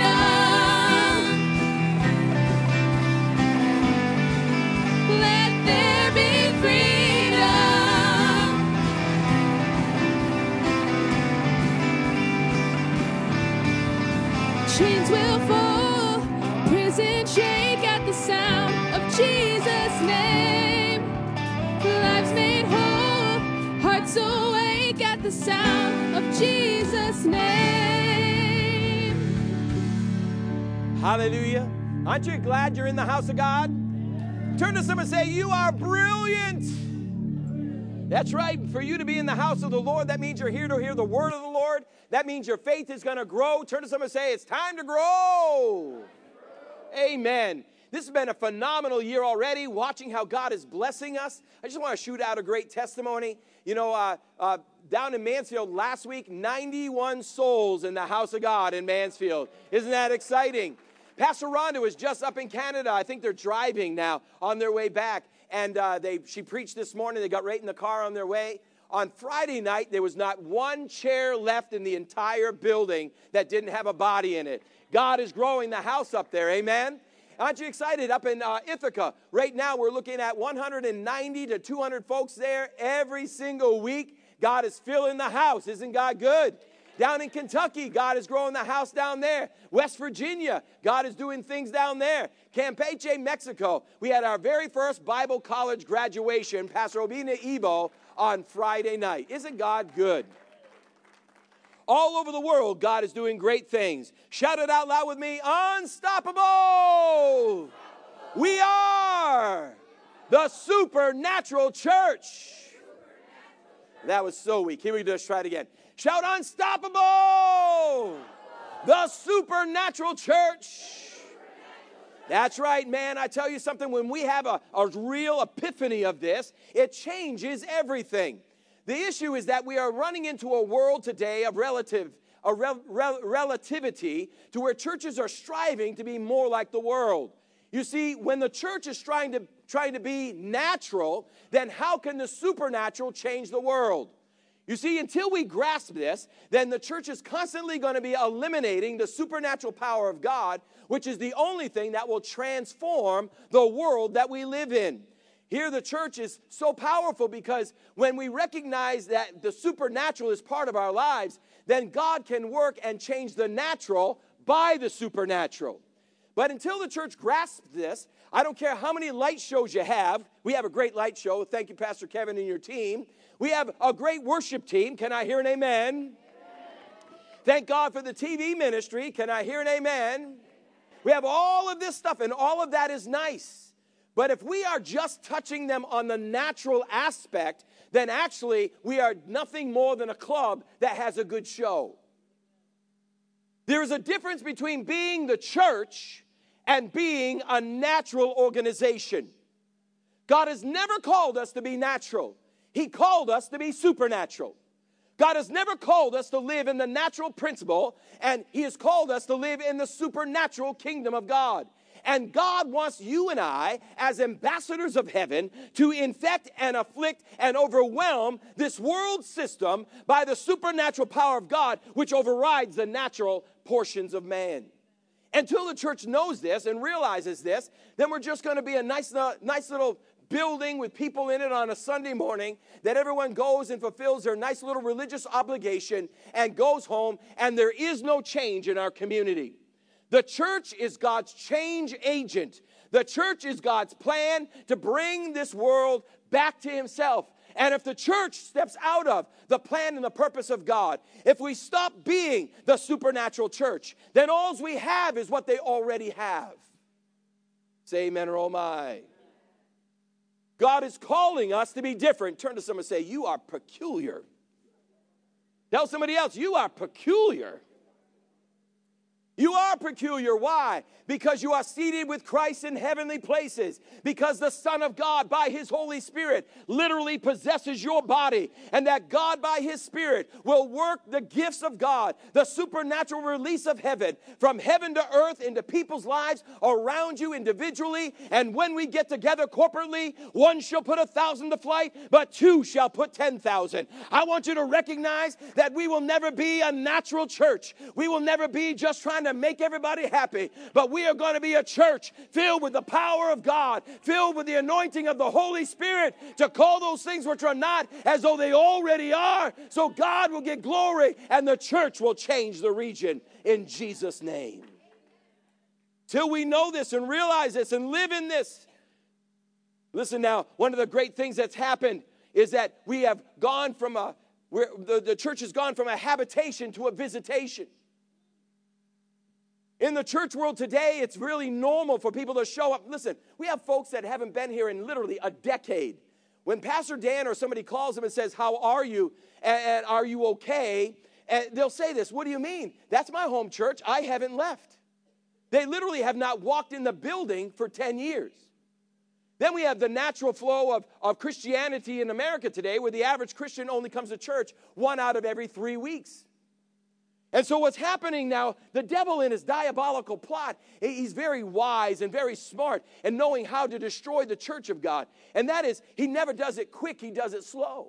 Chains will fall, prison shake at the sound of Jesus' name. Lives made whole, hearts awake at the sound of Jesus' name. Hallelujah. Aren't you glad you're in the house of God? Turn to someone and say, you are brilliant. That's right. For you to be in the house of the Lord, that means you're here to hear the word of the Lord. That means your faith is going to grow. Turn to someone and say, it's time to grow. Amen. This has been a phenomenal year already, watching how God is blessing us. I just want to shoot out a great testimony. You know, down in Mansfield last week, 91 souls in the house of God in Mansfield. Isn't that exciting? Pastor Rhonda was just up in Canada. I think they're driving now on their way back. And she preached this morning. They got right in the car on their way. On Friday night, there was not one chair left in the entire building that didn't have a body in it. God is growing the house up there. Amen? Aren't you excited? Up in Ithaca, right now we're looking at 190 to 200 folks there every single week. God is filling the house. Isn't God good? Down in Kentucky, God is growing the house down there. West Virginia, God is doing things down there. Campeche, Mexico, we had our very first Bible college graduation, Pastor Obina Evo, on Friday night. Isn't God good? All over the world, God is doing great things. Shout it out loud with me. Unstoppable. We are the supernatural church. That was so weak. Here we just try it again. Shout unstoppable. The supernatural church. That's right, man. I tell you something. When we have a real epiphany of this, it changes everything. The issue is that we are running into a world today of relativity to where churches are striving to be more like the world. You see, when the church is trying to be natural, then how can the supernatural change the world? You see, until we grasp this, then the church is constantly going to be eliminating the supernatural power of God, which is the only thing that will transform the world that we live in. Here the church is so powerful because when we recognize that the supernatural is part of our lives, then God can work and change the natural by the supernatural. But until the church grasps this, I don't care how many light shows you have. We have a great light show. Thank you, Pastor Kevin and your team. We have a great worship team. Can I hear an amen? Amen. Thank God for the TV ministry. Can I hear an amen? We have all of this stuff, and all of that is nice. But if we are just touching them on the natural aspect, then actually we are nothing more than a club that has a good show. There is a difference between being the church and being a natural organization. God has never called us to be natural. He called us to be supernatural. God has never called us to live in the natural principle, and He has called us to live in the supernatural kingdom of God. And God wants you and I, as ambassadors of heaven, to infect and afflict and overwhelm this world system by the supernatural power of God, which overrides the natural portions of man. Until the church knows this and realizes this, then we're just going to be a nice little building with people in it on a Sunday morning that everyone goes and fulfills their nice little religious obligation and goes home, and there is no change in our community. The church is God's change agent. The church is God's plan to bring this world back to Himself. And if the church steps out of the plan and the purpose of God, if we stop being the supernatural church, then all we have is what they already have. Say amen or oh my. God is calling us to be different. Turn to someone and say, you are peculiar. Tell somebody else, you are peculiar. You are peculiar. Why? Because you are seated with Christ in heavenly places. Because the Son of God, by His Holy Spirit, literally possesses your body. And that God, by His Spirit, will work the gifts of God, the supernatural release of heaven, from heaven to earth into people's lives around you individually. And when we get together corporately, one shall put 1,000 to flight, but two shall put 10,000. I want you to recognize that we will never be a natural church. We will never be just trying to make everybody happy, but we are going to be a church filled with the power of God, filled with the anointing of the Holy Spirit to call those things which are not as though they already are, so God will get glory and the church will change the region in Jesus' name. Till we know this and realize this and live in this. Listen now, one of the great things that's happened is that we have gone from the church has gone from a habitation to a visitation. In the church world today, it's really normal for people to show up. Listen, we have folks that haven't been here in literally a decade. When Pastor Dan or somebody calls them and says, how are you? And are you okay? And they'll say this, what do you mean? That's my home church. I haven't left. They literally have not walked in the building for 10 years. Then we have the natural flow of Christianity in America today, where the average Christian only comes to church 1 out of every 3 weeks. And so what's happening now, the devil in his diabolical plot, he's very wise and very smart in knowing how to destroy the church of God. And that is, he never does it quick, he does it slow.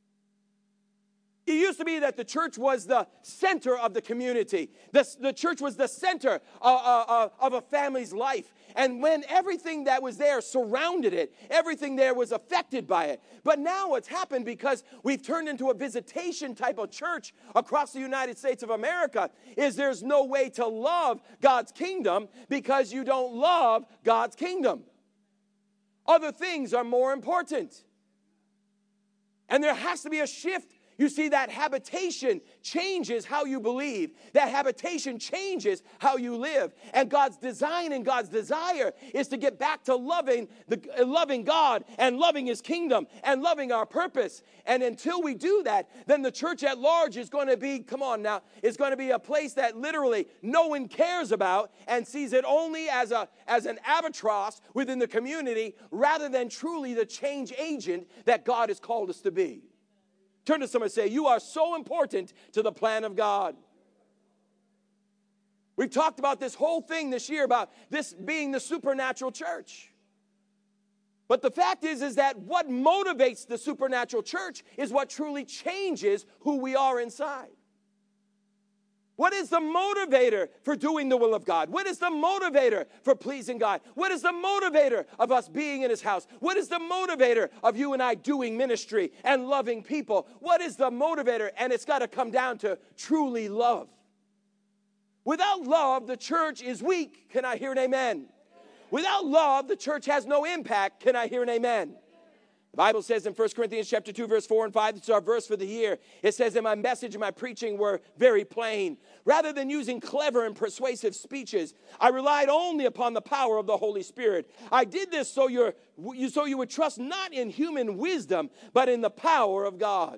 It used to be that the church was the center of the community. The church was the center of a family's life. And when everything that was there surrounded it, everything there was affected by it. But now what's happened, because we've turned into a visitation type of church across the United States of America, is there's no way to love God's kingdom because you don't love God's kingdom. Other things are more important. And there has to be a shift. You see, that habitation changes how you believe. That habitation changes how you live. And God's design and God's desire is to get back to loving God and loving His kingdom and loving our purpose. And until we do that, then the church at large is going to be, come on now, is going to be a place that literally no one cares about and sees it only as an albatross within the community, rather than truly the change agent that God has called us to be. Turn to someone and say, you are so important to the plan of God. We've talked about this whole thing this year about this being the supernatural church. But the fact is that what motivates the supernatural church is what truly changes who we are inside. What is the motivator for doing the will of God? What is the motivator for pleasing God? What is the motivator of us being in His house? What is the motivator of you and I doing ministry and loving people? What is the motivator? And it's got to come down to truly love. Without love, the church is weak. Can I hear an amen? Without love, the church has no impact. Can I hear an amen? The Bible says in 1 Corinthians chapter 2, verse 4 and 5, this is our verse for the year. It says, and my message and my preaching were very plain. Rather than using clever and persuasive speeches, I relied only upon the power of the Holy Spirit. I did this so you would trust not in human wisdom, but in the power of God.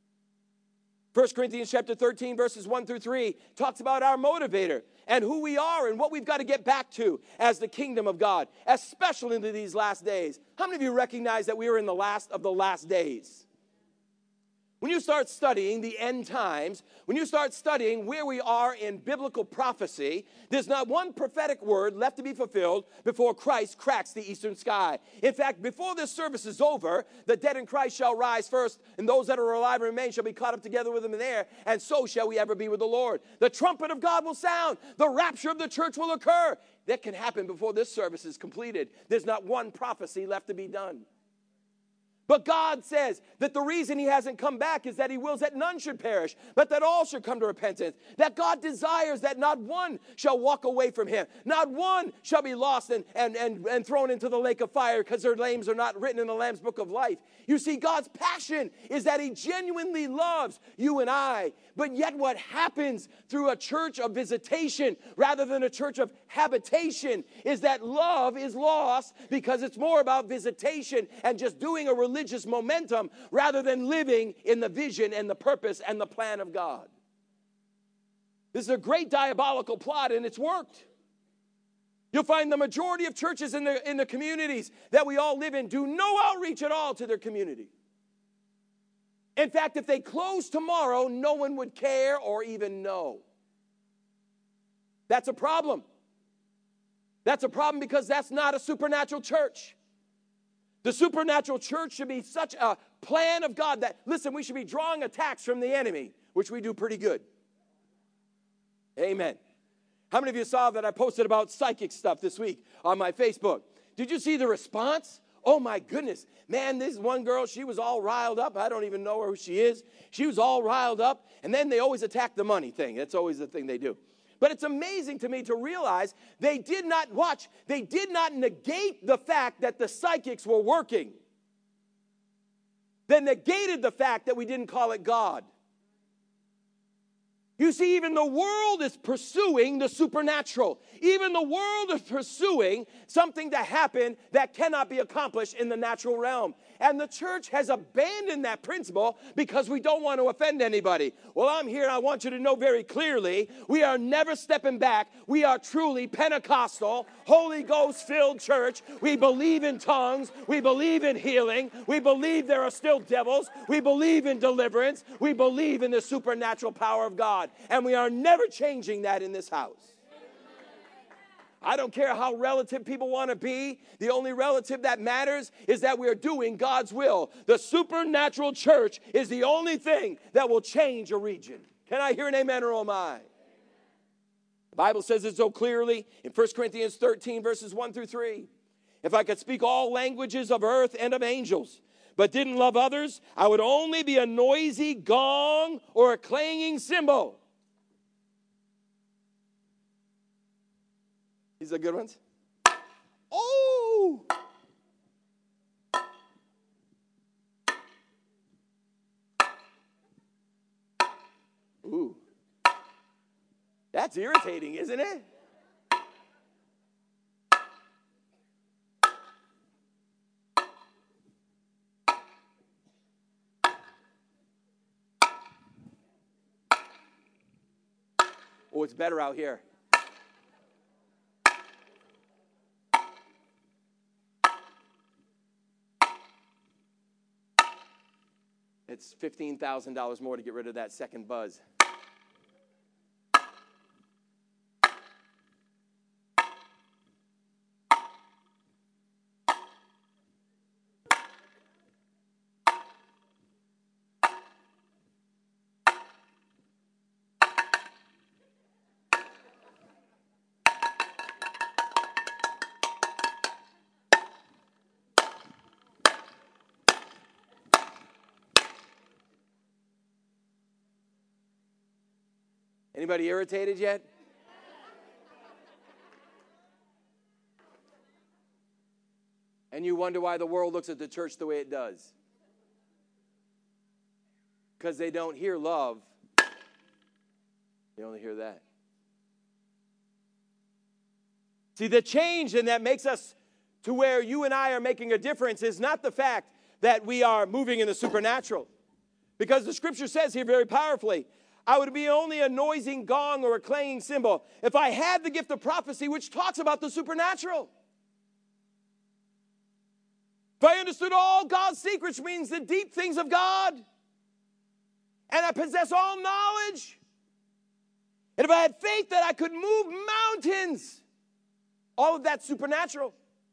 1 Corinthians chapter 13, verses 1 through 3 talks about our motivator and who we are and what we've got to get back to as the kingdom of God, especially into these last days. How many of you recognize that we are in the last of the last days? When you start studying the end times, when you start studying where we are in biblical prophecy, there's not one prophetic word left to be fulfilled before Christ cracks the eastern sky. In fact, before this service is over, the dead in Christ shall rise first, and those that are alive and remain shall be caught up together with them in the air, and so shall we ever be with the Lord. The trumpet of God will sound. The rapture of the church will occur. That can happen before this service is completed. There's not one prophecy left to be done. But God says that the reason He hasn't come back is that He wills that none should perish, but that all should come to repentance. That God desires that not one shall walk away from Him. Not one shall be lost and thrown into the lake of fire because their names are not written in the Lamb's book of life. You see, God's passion is that He genuinely loves you and I. But yet what happens through a church of visitation rather than a church of habitation is that love is lost because it's more about visitation and just doing a religious momentum rather than living in the vision and the purpose and the plan of God. This is a great diabolical plot, and it's worked. You'll find the majority of churches in the communities that we all live in do no outreach at all to their community. In fact, if they closed tomorrow, no one would care or even know. That's a problem. That's a problem because that's not a supernatural church. The supernatural church should be such a plan of God that, listen, we should be drawing attacks from the enemy, which we do pretty good. Amen. How many of you saw that I posted about psychic stuff this week on my Facebook? Did you see the response? Oh my goodness. Man, this one girl, she was all riled up. I don't even know who she is. She was all riled up. And then they always attack the money thing. That's always the thing they do. But it's amazing to me to realize they did not negate the fact that the psychics were working. They negated the fact that we didn't call it God. You see, even the world is pursuing the supernatural. Even the world is pursuing something to happen that cannot be accomplished in the natural realm. And the church has abandoned that principle because we don't want to offend anybody. Well, I'm here and I want you to know very clearly, we are never stepping back. We are truly Pentecostal, Holy Ghost-filled church. We believe in tongues. We believe in healing. We believe there are still devils. We believe in deliverance. We believe in the supernatural power of God. And we are never changing that in this house. I don't care how relative people want to be. The only relative that matters is that we are doing God's will. The supernatural church is the only thing that will change a region. Can I hear an amen or oh my? The Bible says it so clearly in 1 Corinthians 13, verses 1 through 3. If I could speak all languages of earth and of angels, but didn't love others, I would only be a noisy gong or a clanging cymbal. These are good ones. Oh! Ooh. That's irritating, isn't it? Oh, it's better out here. It's $15,000 more to get rid of that second buzz. Anybody irritated yet? And you wonder why the world looks at the church the way it does. Because they don't hear love. They only hear that. See, the change and that makes us to where you and I are making a difference is not the fact that we are moving in the supernatural. Because the scripture says here very powerfully, I would be only a noisy gong or a clanging cymbal if I had the gift of prophecy, which talks about the supernatural. If I understood all God's secrets, means the deep things of God, and I possess all knowledge, and if I had faith that I could move mountains, all of that's supernatural.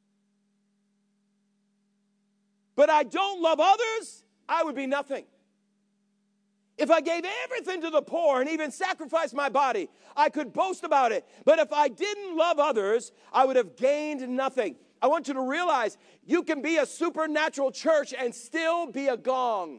But I don't love others, I would be nothing. If I gave everything to the poor and even sacrificed my body, I could boast about it. But if I didn't love others, I would have gained nothing. I want you to realize you can be a supernatural church and still be a gong.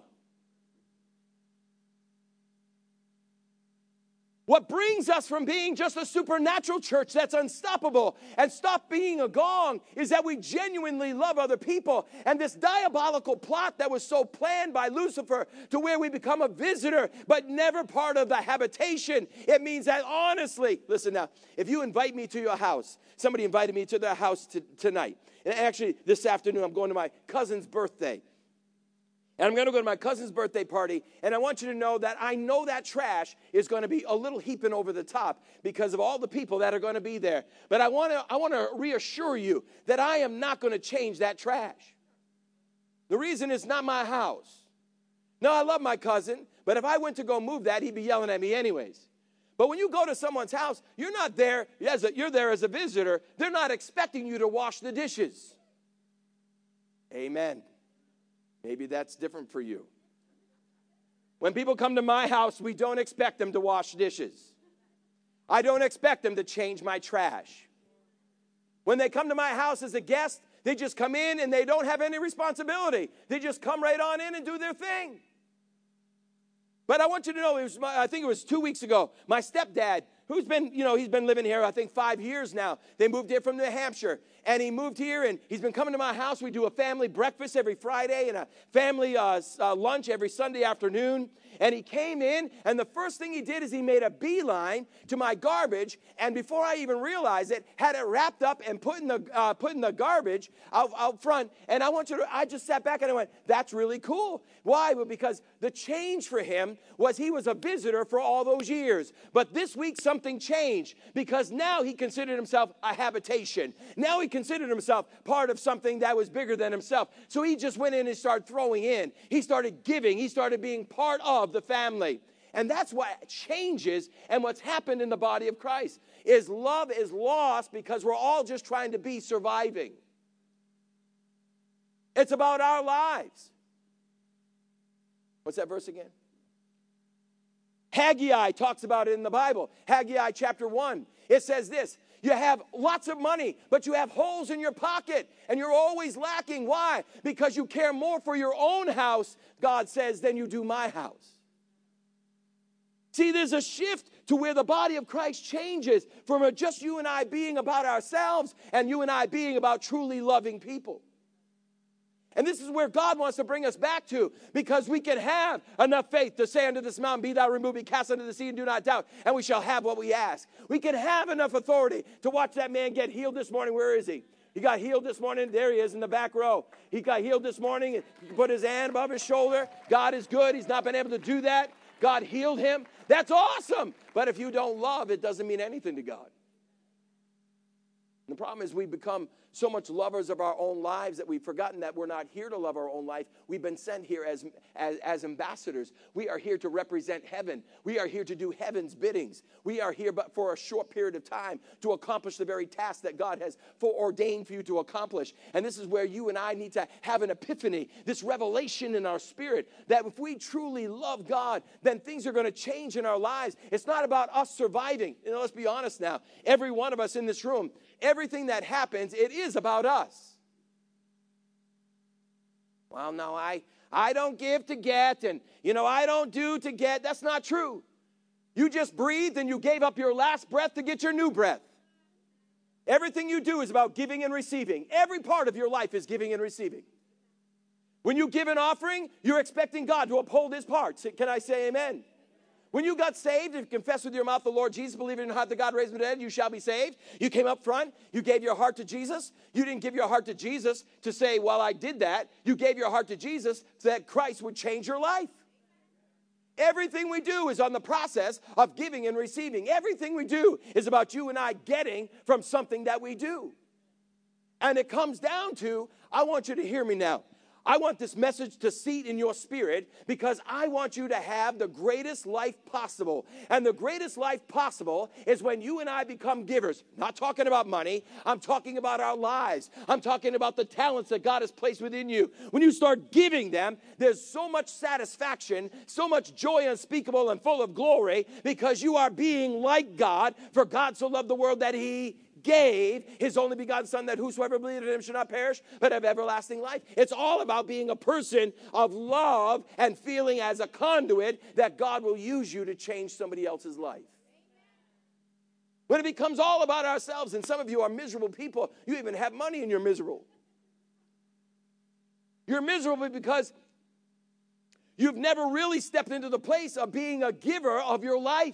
What brings us from being just a supernatural church that's unstoppable and stop being a gong is that we genuinely love other people. And this diabolical plot that was so planned by Lucifer to where we become a visitor but never part of the habitation, it means that honestly, listen now, if you invite me to your house, somebody invited me to their house tonight. And actually, this afternoon, I'm going to my cousin's birthday. And I'm going to go to my cousin's birthday party, and I want you to know that I know that trash is going to be a little heaping over the top because of all the people that are going to be there. But I want to reassure you that I am not going to change that trash. The reason it's not my house. No, I love my cousin, but if I went to go move that, he'd be yelling at me anyways. But when you go to someone's house, you're not there you're there as a visitor. They're not expecting you to wash the dishes. Amen. Maybe that's different for you. When people come to my house, we don't expect them to wash dishes. I don't expect them to change my trash. When they come to my house as a guest, they just come in and they don't have any responsibility. They just come right on in and do their thing. But I want you to know, I think it was 2 weeks ago, my stepdad, who's been, he's been living here, I think 5 years now. They moved here from New Hampshire. And he moved here, and he's been coming to my house. We do a family breakfast every Friday and a family lunch every Sunday afternoon. And he came in, and the first thing he did is he made a beeline to my garbage, and before I even realized it, had it wrapped up and put in the garbage out front. And I just sat back and I went, that's really cool. Why? Well, because the change for him was he was a visitor for all those years. But this week something changed, because now he considered himself a habitation. Now he considered himself part of something that was bigger than himself. So he just went in and started throwing in. He started giving. He started being part of the family. And that's what changes, and what's happened in the body of Christ is love is lost because we're all just trying to be surviving. It's about our lives. What's that verse again? Haggai talks about it in the Bible. Haggai chapter 1. It says this: you have lots of money, but you have holes in your pocket, and you're always lacking. Why? Because you care more for your own house, God says, than you do my house. See, there's a shift to where the body of Christ changes from just you and I being about ourselves and you and I being about truly loving people. And this is where God wants to bring us back to, because we can have enough faith to say unto this mountain, be thou removed, be cast into the sea, and do not doubt, and we shall have what we ask. We can have enough authority to watch that man get healed this morning. Where is he? He got healed this morning. There he is in the back row. He got healed this morning. He put his hand above his shoulder. God is good. He's not been able to do that. God healed him. That's awesome. But if you don't love, it doesn't mean anything to God. And the problem is we become so much lovers of our own lives that we've forgotten that we're not here to love our own life. We've been sent here as ambassadors. We are here to represent heaven. We are here to do heaven's biddings. We are here but for a short period of time to accomplish the very task that God has foreordained for you to accomplish. And this is where you and I need to have an epiphany, this revelation in our spirit, that if we truly love God, then things are going to change in our lives. It's not about us surviving. You know, let's be honest now. Every one of us in this room, everything that happens, it is about us. Well, no, I don't give to get, and, I don't do to get. That's not true. You just breathed and you gave up your last breath to get your new breath. Everything you do is about giving and receiving. Every part of your life is giving and receiving. When you give an offering, you're expecting God to uphold his parts. Can I say amen? When you got saved, if you confess with your mouth the Lord Jesus, believe in your heart that God raised him from the dead, you shall be saved. You came up front. You gave your heart to Jesus. You didn't give your heart to Jesus to say, well, I did that. You gave your heart to Jesus so that Christ would change your life. Everything we do is on the process of giving and receiving. Everything we do is about you and I getting from something that we do. And it comes down to, I want you to hear me now. I want this message to seat in your spirit because I want you to have the greatest life possible. And the greatest life possible is when you and I become givers. Not talking about money. I'm talking about our lives. I'm talking about the talents that God has placed within you. When you start giving them, there's so much satisfaction, so much joy unspeakable and full of glory because you are being like God. For God so loved the world that he gave his only begotten Son, that whosoever believeth in him should not perish, but have everlasting life. It's all about being a person of love and feeling as a conduit that God will use you to change somebody else's life. When it becomes all about ourselves, and some of you are miserable people, you even have money and you're miserable. You're miserable because you've never really stepped into the place of being a giver of your life.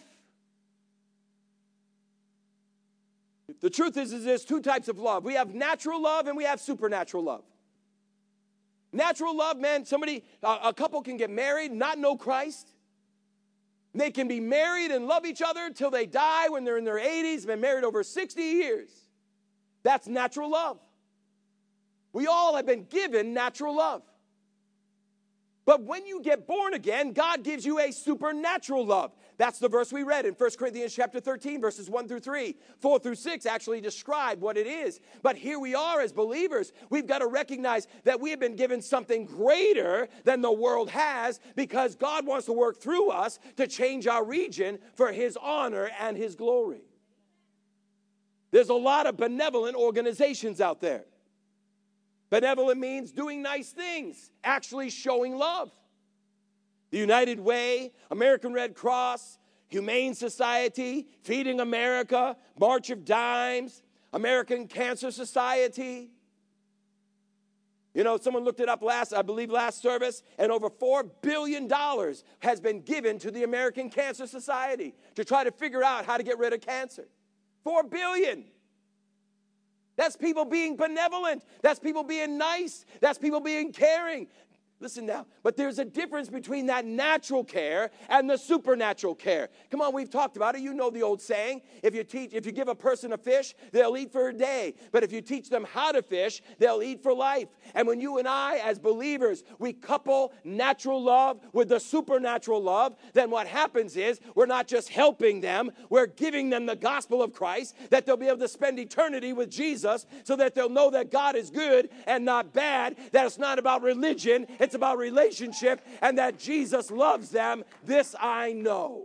The truth is there's two types of love. We have natural love and we have supernatural love. Natural love, man, a couple can get married, not know Christ. They can be married and love each other until they die when they're in their 80s, been married over 60 years. That's natural love. We all have been given natural love. But when you get born again, God gives you a supernatural love. That's the verse we read in 1 Corinthians chapter 13, verses 1 through 3. 4 through 6 actually describe what it is. But here we are as believers. We've got to recognize that we have been given something greater than the world has because God wants to work through us to change our region for his honor and his glory. There's a lot of benevolent organizations out there. Benevolent means doing nice things, actually showing love. The United Way, American Red Cross, Humane Society, Feeding America, March of Dimes, American Cancer Society. You know, someone looked it up last service, and over $4 billion has been given to the American Cancer Society to try to figure out how to get rid of cancer. $4 billion. That's people being benevolent. That's people being nice. That's people being caring. Listen now, but there's a difference between that natural care and the supernatural care. Come on, we've talked about it. You know the old saying, if you give a person a fish, they'll eat for a day. But if you teach them how to fish, they'll eat for life. And when you and I, as believers, we couple natural love with the supernatural love, then what happens is we're not just helping them, we're giving them the gospel of Christ, that they'll be able to spend eternity with Jesus, so that they'll know that God is good and not bad, that it's not about religion, it's about relationship, and that Jesus loves them. This I know.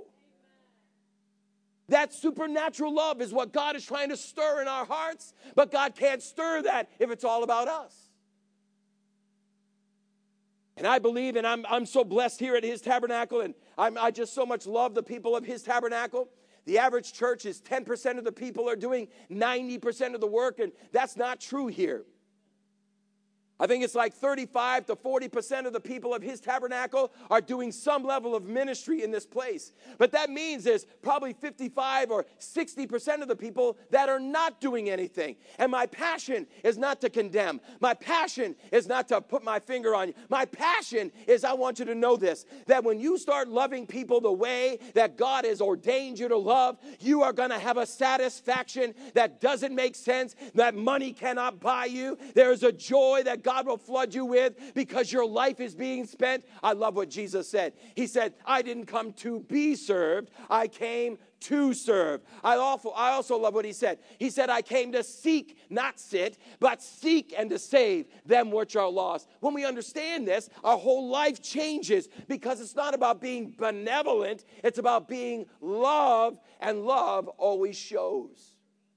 That supernatural love is what God is trying to stir in our hearts, but God can't stir that if it's all about us. And I believe, and I'm so blessed here at His Tabernacle, and I just so much love the people of His Tabernacle. The average church is 10% of the people are doing 90% of the work, and that's not true here. I think it's like 35 to 40% of the people of His Tabernacle are doing some level of ministry in this place. But that means there's probably 55 or 60% of the people that are not doing anything. And my passion is not to condemn. My passion is not to put my finger on you. My passion is I want you to know this, that when you start loving people the way that God has ordained you to love, you are going to have a satisfaction that doesn't make sense, that money cannot buy you. There is a joy that God will flood you with because your life is being spent. I love what Jesus said. He said, I didn't come to be served. I came to serve. I also love what He said. He said, I came to seek, not sit, but seek and to save them which are lost. When we understand this, our whole life changes, because it's not about being benevolent. It's about being love, and love always shows.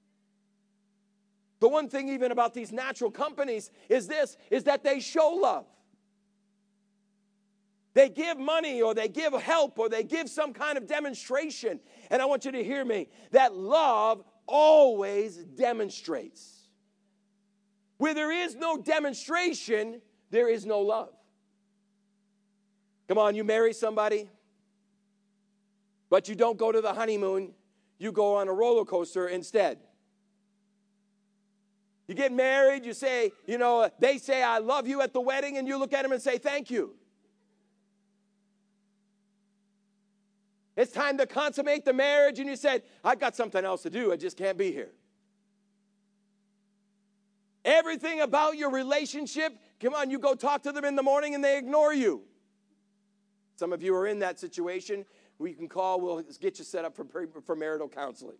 The one thing even about these natural companies is that they show love. They give money, or they give help, or they give some kind of demonstration. And I want you to hear me, that love always demonstrates. Where there is no demonstration, there is no love. Come on, you marry somebody, but you don't go to the honeymoon, you go on a roller coaster instead. You get married, you say, they say, I love you at the wedding, and you look at them and say, thank you. It's time to consummate the marriage, and you said, I've got something else to do, I just can't be here. Everything about your relationship, come on, you go talk to them in the morning and they ignore you. Some of you are in that situation. We can call, we'll get you set up for marital counseling.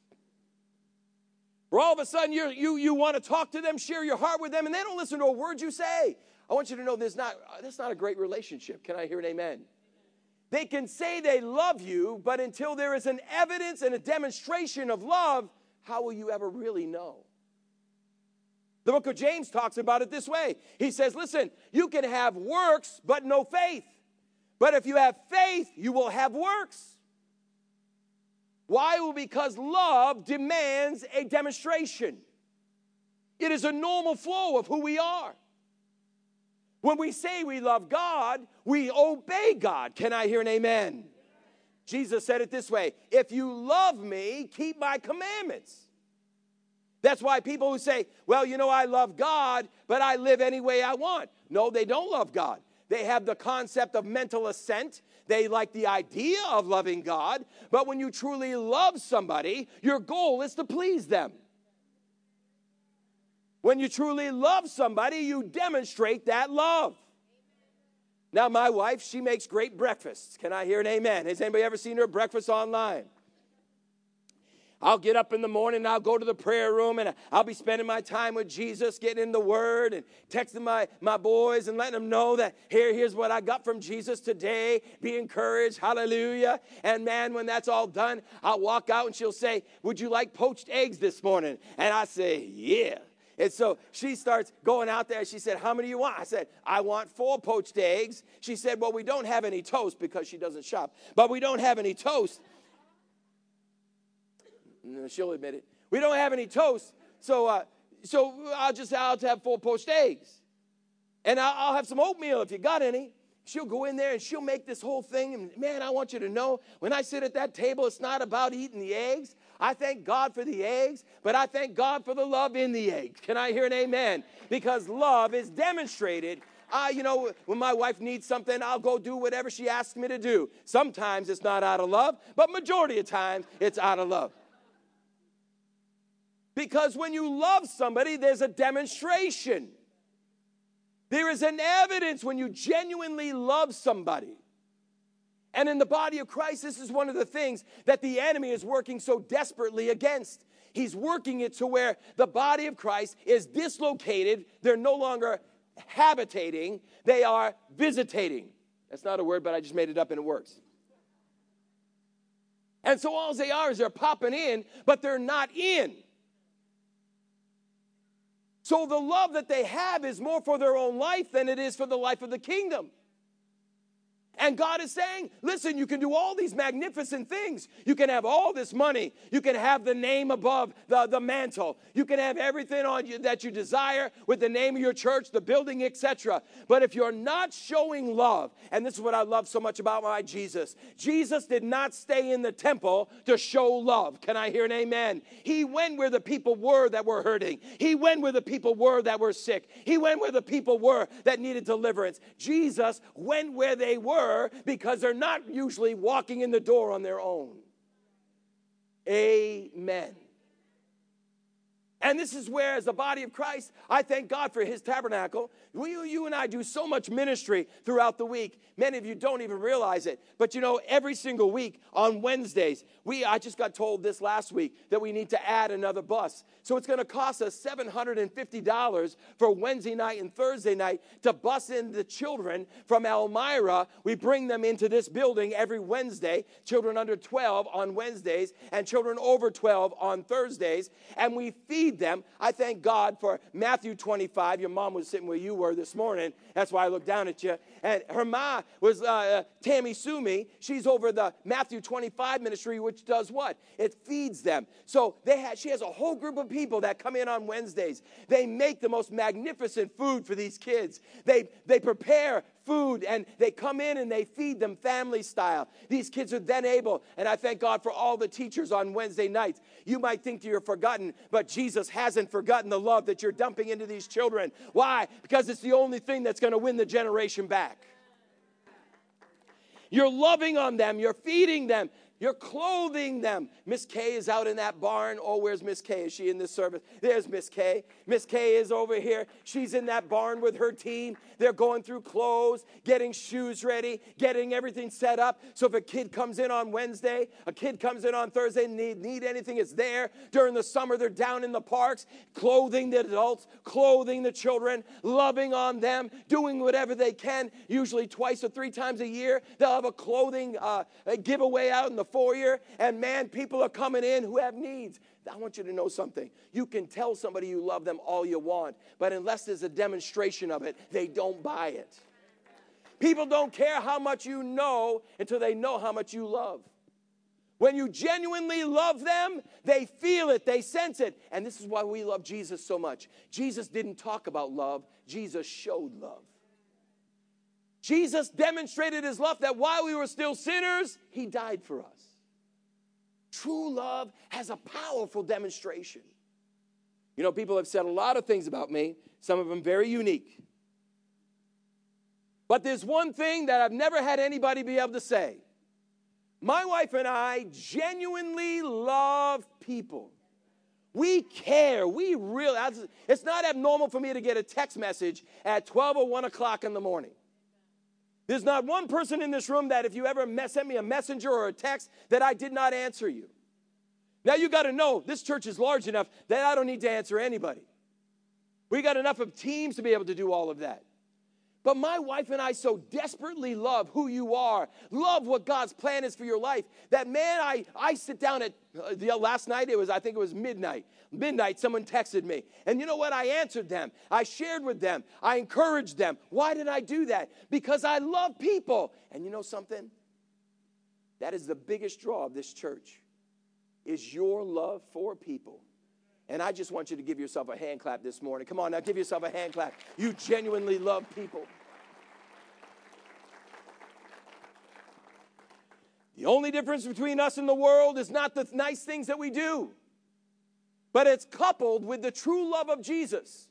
Or all of a sudden you want to talk to them, share your heart with them, and they don't listen to a word you say. I want you to know that's not a great relationship. Can I hear an amen? They can say they love you, but until there is an evidence and a demonstration of love, how will you ever really know? The book of James talks about it this way. He says, listen, you can have works, but no faith. But if you have faith, you will have works. Why? Well, because love demands a demonstration. It is a normal flow of who we are. When we say we love God, we obey God. Can I hear an amen? Jesus said it this way, if you love me, keep my commandments. That's why people who say, well, I love God, but I live any way I want. No, they don't love God. They have the concept of mental assent. They like the idea of loving God. But when you truly love somebody, your goal is to please them. When you truly love somebody, you demonstrate that love. Now, my wife, she makes great breakfasts. Can I hear an amen? Has anybody ever seen her breakfast online? I'll get up in the morning and I'll go to the prayer room and I'll be spending my time with Jesus, getting in the Word and texting my boys and letting them know that here's what I got from Jesus today. Be encouraged. Hallelujah. And man, when that's all done, I'll walk out and she'll say, would you like poached eggs this morning? And I say, yeah. And so she starts going out there. She said, how many do you want? I said, I want 4 poached eggs. She said, well, we don't have any toast, because she doesn't shop. But we don't have any toast. She'll admit it. We don't have any toast, so I'll have 4 poached eggs. And I'll have some oatmeal if you got any. She'll go in there and she'll make this whole thing. And man, I want you to know, when I sit at that table, it's not about eating the eggs. I thank God for the eggs, but I thank God for the love in the eggs. Can I hear an amen? Because love is demonstrated. When my wife needs something, I'll go do whatever she asks me to do. Sometimes it's not out of love, but majority of times it's out of love. Because when you love somebody, there's a demonstration. There is an evidence when you genuinely love somebody. And in the body of Christ, this is one of the things that the enemy is working so desperately against. He's working it to where the body of Christ is dislocated. They're no longer habitating. They are visitating. That's not a word, but I just made it up and it works. And so all they are is they're popping in, but they're not in. So the love that they have is more for their own life than it is for the life of the kingdom. And God is saying, listen, you can do all these magnificent things. You can have all this money. You can have the name above the mantle. You can have everything on you that you desire with the name of your church, the building, etc. But if you're not showing love, and this is what I love so much about my Jesus. Jesus did not stay in the temple to show love. Can I hear an amen? He went where the people were that were hurting. He went where the people were that were sick. He went where the people were that needed deliverance. Jesus went where they were, because they're not usually walking in the door on their own. Amen. And this is where, as the body of Christ, I thank God for his tabernacle. You and I do so much ministry throughout the week. Many of you don't even realize it. But every single week on Wednesdays, I just got told this last week that we need to add another bus. So it's going to cost us $750 for Wednesday night and Thursday night to bus in the children from Elmira. We bring them into this building every Wednesday, children under 12 on Wednesdays and children over 12 on Thursdays, and we feed them. I thank God for Matthew 25. Your mom was sitting where you were this morning. That's why I looked down at you. And her ma was Tammy Sumi. She's over the Matthew 25 ministry, which does what? It feeds them. So she has a whole group of people that come in on Wednesdays. They make the most magnificent food for these kids. They prepare food, and they come in and they feed them family style. These kids are then able, and I thank God for all the teachers on Wednesday nights. You might think you're forgotten, but Jesus hasn't forgotten the love that you're dumping into these children. Why? Because it's the only thing that's going to win the generation back. You're loving on them. You're feeding them. You're clothing them. Miss Kay is out in that barn. Oh, where's Miss Kay? Is she in this service? There's Miss Kay. Miss Kay is over here. She's in that barn with her team. They're going through clothes, getting shoes ready, getting everything set up. So if a kid comes in on Wednesday, a kid comes in on Thursday, need anything, it's there. During the summer, they're down in the parks, clothing the adults, clothing the children, loving on them, doing whatever they can. Usually twice or three times a year, they'll have a clothing giveaway out in the foyer, and man, people are coming in who have needs. I want you to know something. You can tell somebody you love them all you want, but unless there's a demonstration of it, they don't buy it. People don't care how much you know until they know how much you love. When you genuinely love them, they feel it, they sense it. And this is why we love Jesus so much. Jesus didn't talk about love. Jesus showed love. Jesus demonstrated his love that while we were still sinners, he died for us. True love has a powerful demonstration. People have said a lot of things about me, some of them very unique. But there's one thing that I've never had anybody be able to say. My wife and I genuinely love people. We care. It's not abnormal for me to get a text message at 12 or 1 o'clock in the morning. There's not one person in this room that if you ever sent me a messenger or a text that I did not answer you. Now you got to know this church is large enough that I don't need to answer anybody. We got enough of teams to be able to do all of that. But my wife and I so desperately love who you are, love what God's plan is for your life, that man, I sit down at, last night, I think it was midnight, someone texted me. And you know what? I answered them. I shared with them. I encouraged them. Why did I do that? Because I love people. And you know something? That is the biggest draw of this church, is your love for people. And I just want you to give yourself a hand clap this morning. Come on, now give yourself a hand clap. You genuinely love people. The only difference between us and the world is not the nice things that we do, but it's coupled with the true love of Jesus.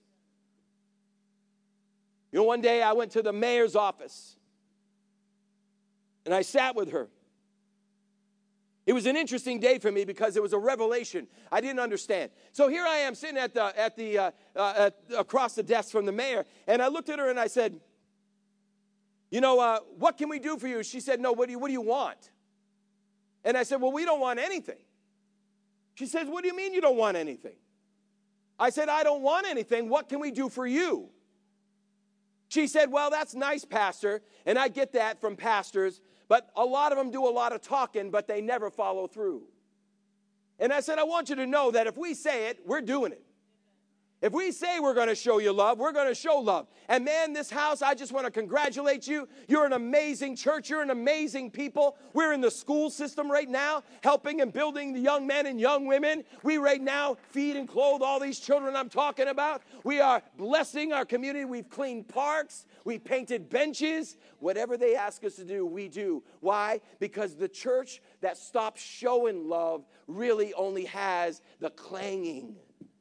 You know, one day I went to the mayor's office, and I sat with her. It was an interesting day for me because it was a revelation I didn't understand. So here I am sitting across the desk from the mayor, and I looked at her and I said, you know, what can we do for you? She said, no, what do you want? And I said, well, we don't want anything. She says, what do you mean you don't want anything? I said, I don't want anything. What can we do for you? She said, well, that's nice, Pastor, and I get that from pastors, but a lot of them do a lot of talking, but they never follow through. And I said, I want you to know that if we say it, we're doing it. If we say we're going to show you love, we're going to show love. And man, this house, I just want to congratulate you. You're an amazing church. You're an amazing people. We're in the school system right now, helping and building the young men and young women. We right now feed and clothe all these children I'm talking about. We are blessing our community. We've cleaned parks. We painted benches. Whatever they ask us to do, we do. Why? Because the church that stops showing love really only has the clanging.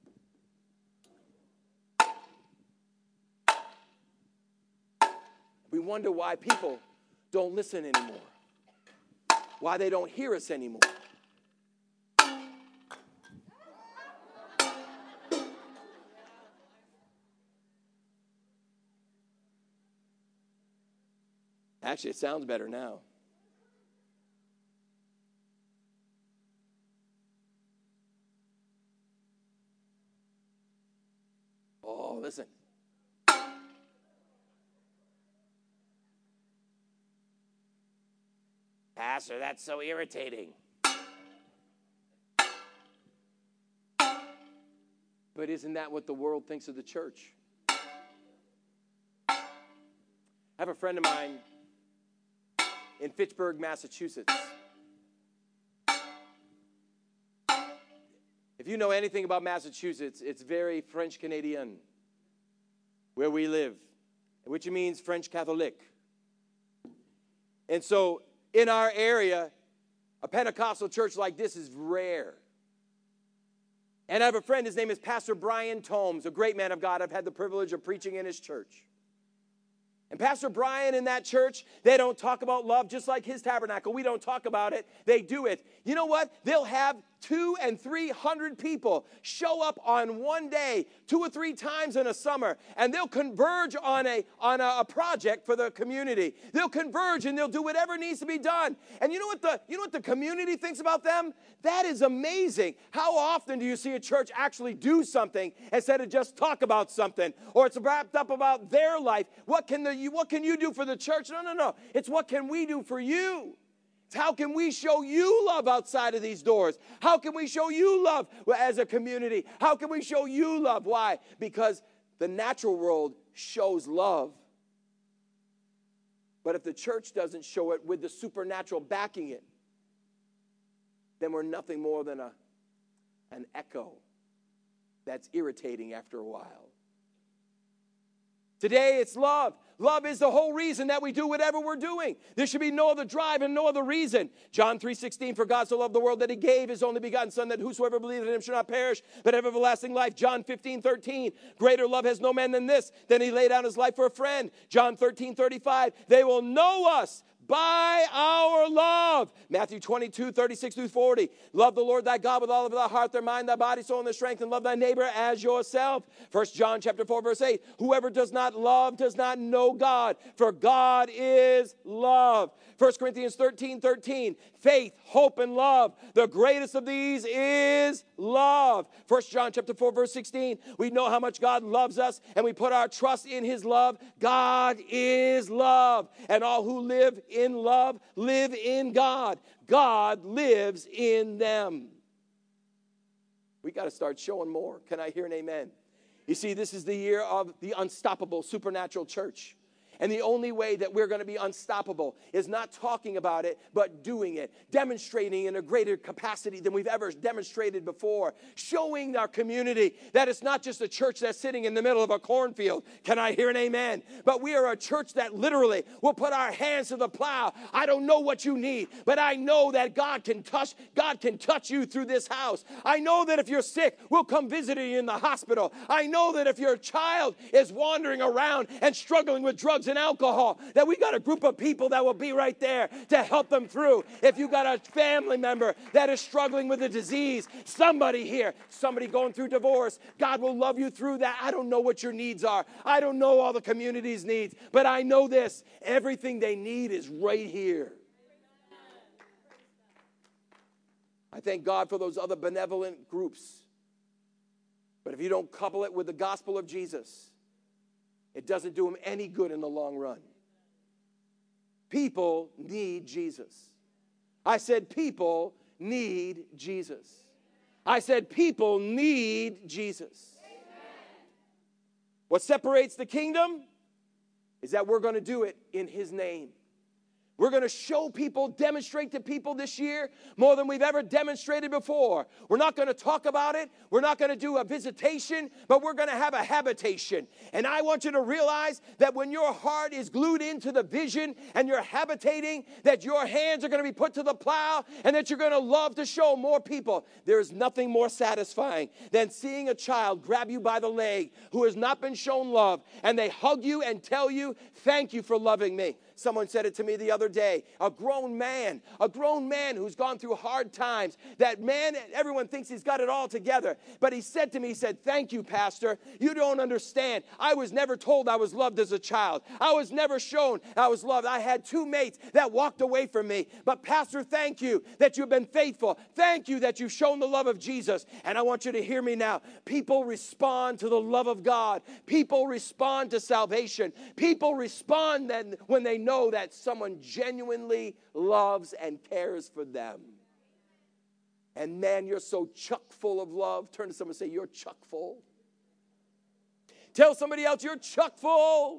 We wonder why people don't listen anymore, why they don't hear us anymore. Actually, it sounds better now. Oh, listen. Pastor, that's so irritating. But isn't that what the world thinks of the church? I have a friend of mine in Fitchburg, Massachusetts. If you know anything about Massachusetts, it's very French Canadian, where we live, which means French Catholic. And so in our area, a Pentecostal church like this is rare. And I have a friend, his name is Pastor Brian Tomes, a great man of God. I've had the privilege of preaching in his church. And Pastor Brian in that church, they don't talk about love just like his tabernacle. We don't talk about it. They do it. You know what? They'll have 200 and 300 people show up on one day, 2 or 3 times in a summer, and they'll converge on a project for the community. They'll converge and they'll do whatever needs to be done. And you know what the community thinks about them? That is amazing. How often do you see a church actually do something instead of just talk about something, or it's wrapped up about their life? What can you do for the church? No. It's what can we do for you? It's how can we show you love outside of these doors? How can we show you love as a community? How can we show you love? Why? Because the natural world shows love. But if the church doesn't show it with the supernatural backing it, then we're nothing more than an echo that's irritating after a while. Today, it's love. Love is the whole reason that we do whatever we're doing. There should be no other drive and no other reason. John 3:16, for God so loved the world that he gave his only begotten Son, that whosoever believes in him shall not perish, but have everlasting life. John 15:13, greater love has no man than this, than he laid down his life for a friend. John 13:35, they will know us by our love. Matthew 22:36-40. Love the Lord thy God with all of thy heart, thy mind, thy body, soul, and thy strength, and love thy neighbor as yourself. 1 John chapter 4, verse 8. Whoever does not love does not know God, for God is love. 1 Corinthians 13:13. Faith, hope, and love. The greatest of these is love. 1 John chapter 4, verse 16. We know how much God loves us, and we put our trust in his love. God is love, and all who live in love live in God. God lives in them. We got to start showing more. Can I hear an amen? You see, this is the year of the unstoppable supernatural church. And the only way that we're going to be unstoppable is not talking about it, but doing it, demonstrating in a greater capacity than we've ever demonstrated before, showing our community that it's not just a church that's sitting in the middle of a cornfield. Can I hear an amen? But we are a church that literally will put our hands to the plow. I don't know what you need, but I know that God can touch you through this house. I know that if you're sick, we'll come visit you in the hospital. I know that if your child is wandering around and struggling with drugs and alcohol, that we got a group of people that will be right there to help them through. If you got a family member that is struggling with a disease, somebody here, somebody going through divorce, God will love you through that. I don't know what your needs are. I don't know all the community's needs, but I know this, everything they need is right here. I thank God for those other benevolent groups. But if you don't couple it with the gospel of Jesus, it doesn't do them any good in the long run. People need Jesus. I said people need Jesus. I said people need Jesus. What separates the kingdom is that we're going to do it in his name. We're going to show people, demonstrate to people this year more than we've ever demonstrated before. We're not going to talk about it. We're not going to do a visitation, but we're going to have a habitation. And I want you to realize that when your heart is glued into the vision and you're habitating, that your hands are going to be put to the plow and that you're going to love to show more people. There is nothing more satisfying than seeing a child grab you by the leg who has not been shown love, and they hug you and tell you, thank you for loving me. Someone said it to me the other day. A grown man who's gone through hard times. That man, everyone thinks he's got it all together. But he said to me, he said, thank you, Pastor. You don't understand. I was never told I was loved as a child. I was never shown I was loved. I had 2 mates that walked away from me. But Pastor, thank you that you've been faithful. Thank you that you've shown the love of Jesus. And I want you to hear me now. People respond to the love of God. People respond to salvation. People respond then when they know that someone genuinely loves and cares for them. And man, you're so chock full of love. Turn to someone and say, you're chock full. Tell somebody else, you're chock full.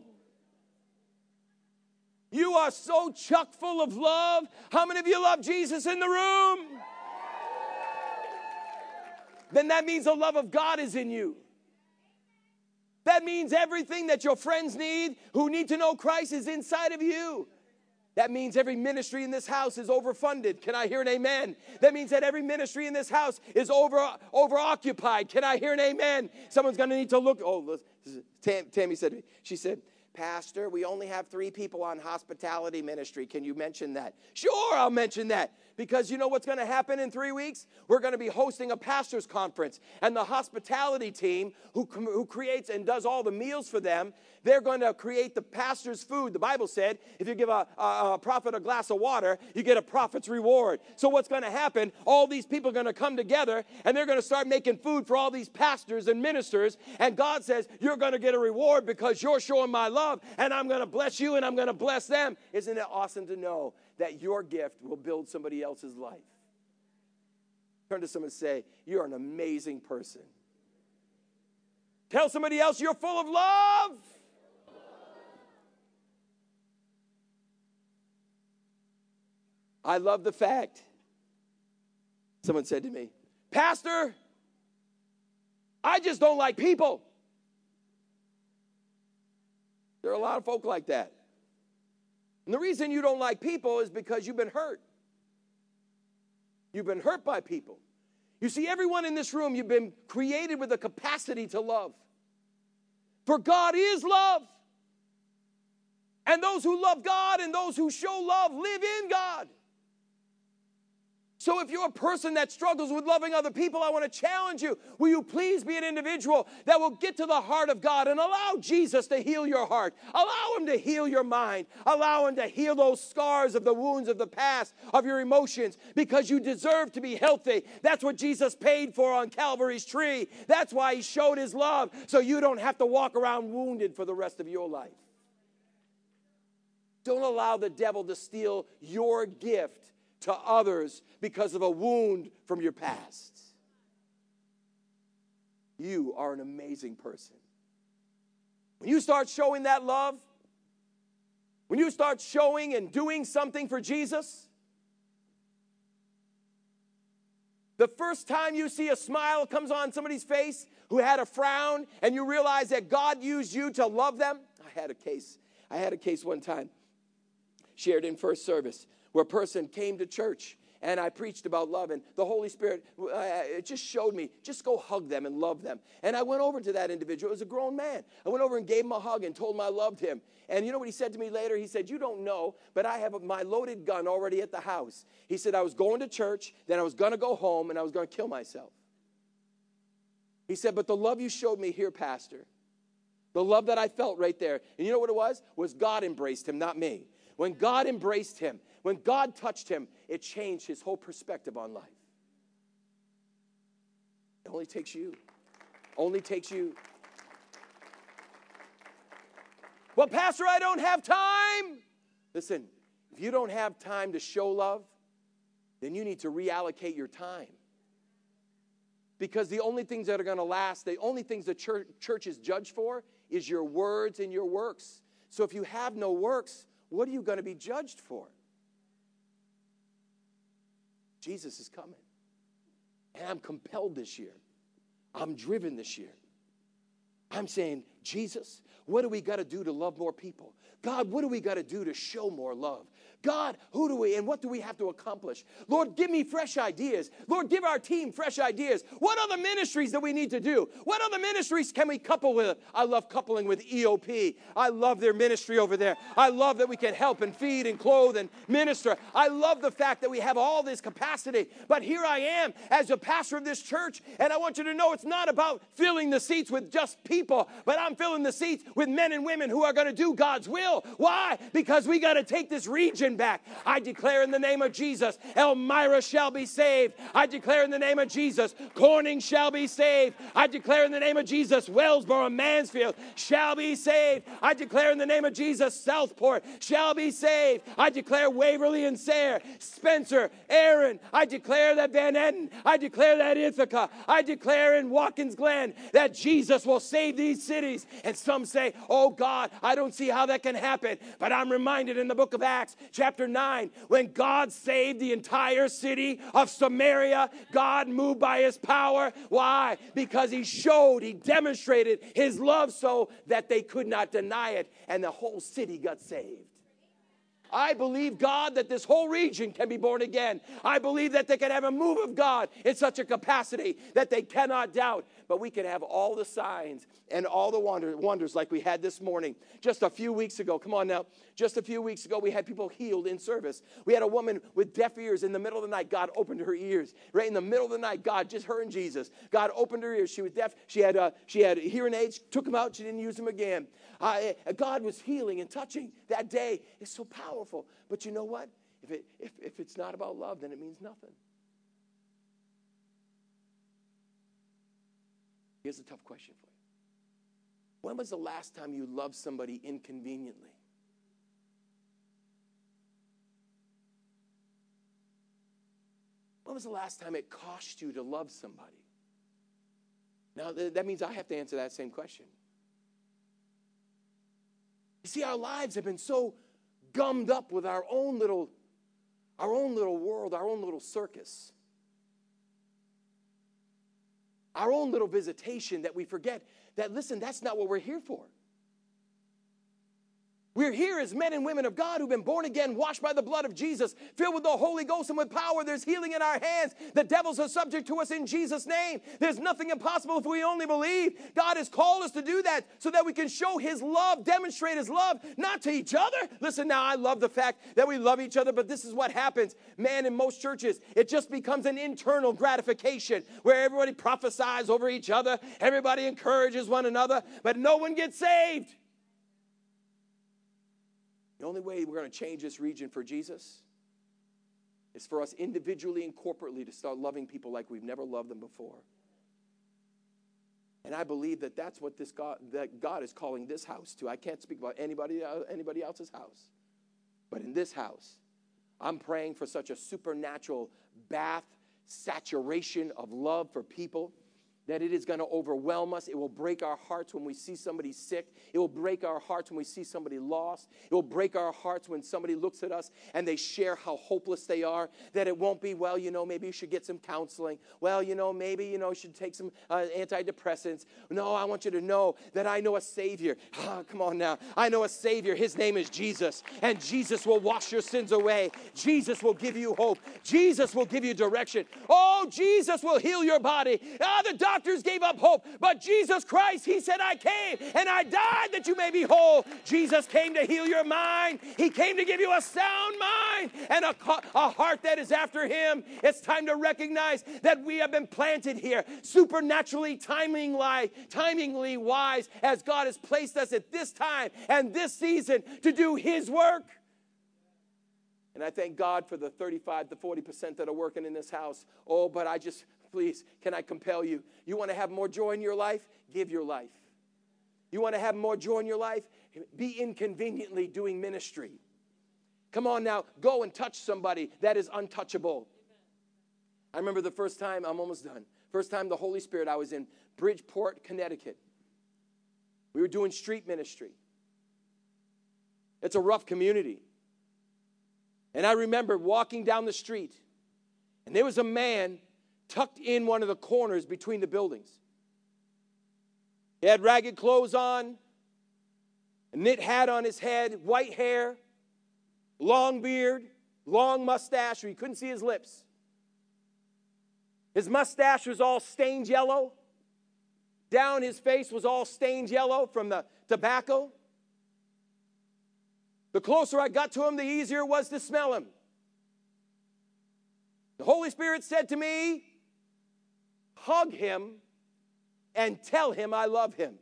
You are so chock full of love. How many of you love Jesus in the room? Then that means the love of God is in you. That means everything that your friends need, who need to know Christ, is inside of you. That means every ministry in this house is overfunded. Can I hear an amen? That means that every ministry in this house is overoccupied. Can I hear an amen? Someone's going to need to look. Oh, Tammy said, she said, Pastor, we only have 3 people on hospitality ministry. Can you mention that? Sure, I'll mention that. Because you know what's going to happen in 3 weeks? We're going to be hosting a pastor's conference. And the hospitality team who creates and does all the meals for them, they're going to create the pastor's food. The Bible said, if you give a prophet a glass of water, you get a prophet's reward. So what's going to happen? All these people are going to come together, and they're going to start making food for all these pastors and ministers. And God says, you're going to get a reward because you're showing my love, and I'm going to bless you, and I'm going to bless them. Isn't it awesome to know that your gift will build somebody else's life? Turn to someone and say, you're an amazing person. Tell somebody else, you're full of love. I love the fact, someone said to me, Pastor, I just don't like people. There are a lot of folk like that. And the reason you don't like people is because you've been hurt. You've been hurt by people. You see, everyone in this room, you've been created with a capacity to love. For God is love. And those who love God and those who show love live in God. So if you're a person that struggles with loving other people, I want to challenge you. Will you please be an individual that will get to the heart of God and allow Jesus to heal your heart. Allow him to heal your mind. Allow him to heal those scars of the wounds of the past, of your emotions, because you deserve to be healthy. That's what Jesus paid for on Calvary's tree. That's why he showed his love, so you don't have to walk around wounded for the rest of your life. Don't allow the devil to steal your gift to others because of a wound from your past. You are an amazing person. When you start showing that love, When you start showing and doing something for Jesus, the first time you see a smile comes on somebody's face who had a frown and you realize that God used you to love them. I had a case one time, shared in first service, where a person came to church and I preached about love, and the Holy Spirit, it just showed me, just go hug them and love them. And I went over to that individual. It was a grown man. I went over and gave him a hug and told him I loved him. And you know what he said to me later? He said, you don't know, but I have my loaded gun already at the house. He said, I was going to church, then I was going to go home, and I was going to kill myself. He said, but the love you showed me here, Pastor, the love that I felt right there, and you know what it was God embraced him, not me. When God embraced him, when God touched him, it changed his whole perspective on life. It only takes you. Only takes you. Well, Pastor, I don't have time. Listen, if you don't have time to show love, then you need to reallocate your time. Because the only things that are going to last, the only things the church is judged for is your words and your works. So if you have no works, what are you going to be judged for? Jesus is coming. And I'm compelled this year. I'm driven this year. I'm saying, Jesus, what do we got to do to love more people? God, what do we got to do to show more love? God, who do we and what do we have to accomplish? Lord, give me fresh ideas. Lord, give our team fresh ideas. What other ministries do we need to do? What other ministries can we couple with? I love coupling with EOP. I love their ministry over there. I love that we can help and feed and clothe and minister. I love the fact that we have all this capacity. But here I am as a pastor of this church, and I want you to know it's not about filling the seats with just people, but I'm filling the seats with men and women who are going to do God's will. Why? Because we got to take this region back. I declare in the name of Jesus, Elmira shall be saved. I declare in the name of Jesus, Corning shall be saved. I declare in the name of Jesus, Wellsboro, Mansfield shall be saved. I declare in the name of Jesus, Southport shall be saved. I declare Waverly and Sayre, Spencer, Aaron. I declare that Van Etten. I declare that Ithaca. I declare in Watkins Glen that Jesus will save these cities. And some say, oh God, I don't see how that can happen. But I'm reminded in the book of Acts, chapter 9, when God saved the entire city of Samaria, God moved by his power. Why? Because he demonstrated his love so that they could not deny it, and the whole city got saved. I believe, God, that this whole region can be born again. I believe that they can have a move of God in such a capacity that they cannot doubt. But we can have all the signs and all the wonders like we had this morning. Just a few weeks ago, come on now, just a few weeks ago, we had people healed in service. We had a woman with deaf ears. In the middle of the night, God opened her ears. Right in the middle of the night, God, just her and Jesus, God opened her ears. She was deaf. She had hearing aids, took them out. She didn't use them again. God was healing and touching that day. It's so powerful. But you know what? If it's not about love, then it means nothing. Here's a tough question for you. When was the last time you loved somebody inconveniently? When was the last time it cost you to love somebody? Now, that means I have to answer that same question. You see, our lives have been so gummed up with our own little world, our own little circus, our own little visitation, that we forget that, listen, that's not what we're here for. We're here as men and women of God who've been born again, washed by the blood of Jesus, filled with the Holy Ghost and with power. There's healing in our hands. The devils are subject to us in Jesus' name. There's nothing impossible if we only believe. God has called us to do that so that we can show his love, demonstrate his love, not to each other. Listen, now, I love the fact that we love each other, but this is what happens. Man, in most churches, it just becomes an internal gratification where everybody prophesies over each other. Everybody encourages one another, but no one gets saved. The only way we're going to change this region for Jesus is for us individually and corporately to start loving people like we've never loved them before. And I believe that that's what that God is calling this house to. I can't speak about anybody else's house. But in this house, I'm praying for such a supernatural bath, saturation of love for people that it is going to overwhelm us. It will break our hearts when we see somebody sick. It will break our hearts when we see somebody lost. It will break our hearts when somebody looks at us and they share how hopeless they are, that it won't be, well, maybe you should get some counseling. Well, maybe, you should take some antidepressants. No, I want you to know that I know a Savior. Come on now. I know a Savior. His name is Jesus, and Jesus will wash your sins away. Jesus will give you hope. Jesus will give you direction. Oh, Jesus will heal your body. The doctors gave up hope, but Jesus Christ, he said, I came and I died that you may be whole. Jesus came to heal your mind. He came to give you a sound mind and a heart that is after him. It's time to recognize that we have been planted here, supernaturally, timingly wise, as God has placed us at this time and this season to do his work. And I thank God for the 35 to 40% that are working in this house. Oh, but please, can I compel you? You want to have more joy in your life? Give your life. You want to have more joy in your life? Be inconveniently doing ministry. Come on now, go and touch somebody that is untouchable. I remember the first time, I'm almost done. First time the Holy Spirit, I was in Bridgeport, Connecticut. We were doing street ministry. It's a rough community. And I remember walking down the street, and there was a man tucked in one of the corners between the buildings. He had ragged clothes on, a knit hat on his head, white hair, long beard, long mustache, where you couldn't see his lips. His mustache was all stained yellow. Down his face was all stained yellow from the tobacco. The closer I got to him, the easier it was to smell him. The Holy Spirit said to me, hug him and tell him I love him.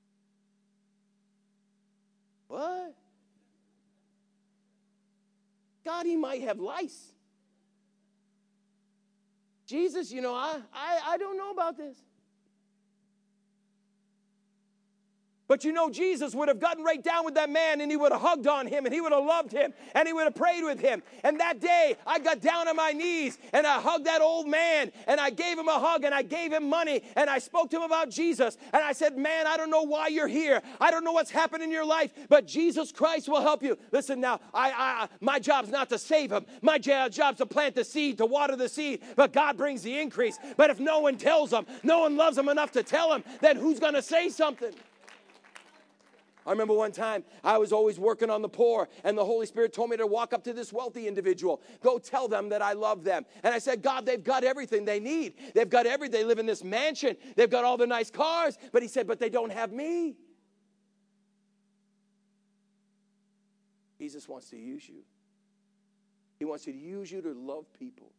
What? God, he might have lice. Jesus, I don't know about this. But Jesus would have gotten right down with that man, and he would have hugged on him, and he would have loved him, and he would have prayed with him. And that day, I got down on my knees, and I hugged that old man, and I gave him a hug, and I gave him money, and I spoke to him about Jesus. And I said, man, I don't know why you're here. I don't know what's happened in your life, but Jesus Christ will help you. Listen now, my job's not to save him. My job's to plant the seed, to water the seed, but God brings the increase. But if no one tells him, no one loves him enough to tell him, then who's going to say something? I remember one time I was always working on the poor, and the Holy Spirit told me to walk up to this wealthy individual. Go tell them that I love them. And I said, God, they've got everything they need. They've got everything. They live in this mansion. They've got all the nice cars. But he said, but they don't have me. Jesus wants to use you. He wants to use you to love people.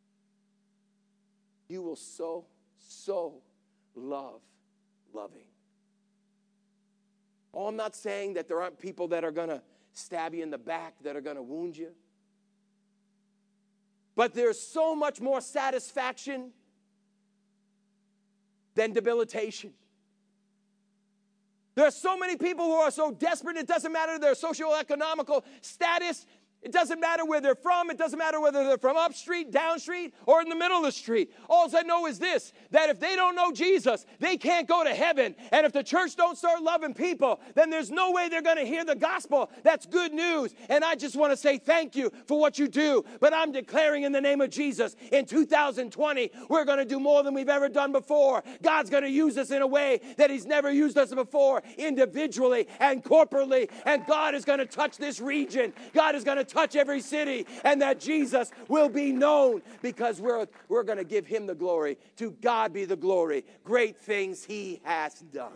You will so love loving. Oh, I'm not saying that there aren't people that are going to stab you in the back, that are going to wound you. But there's so much more satisfaction than debilitation. There are so many people who are so desperate, it doesn't matter their socioeconomical status. It doesn't matter where they're from. It doesn't matter whether they're from up street, down street, or in the middle of the street. All I know is this, that if they don't know Jesus, they can't go to heaven. And if the church don't start loving people, then there's no way they're going to hear the gospel. That's good news. And I just want to say thank you for what you do. But I'm declaring in the name of Jesus, in 2020, we're going to do more than we've ever done before. God's going to use us in a way that he's never used us before, individually and corporately. And God is going to touch this region. God is going to touch every city, and that Jesus will be known because we're going to give him the glory. To God be the glory. Great things he has done.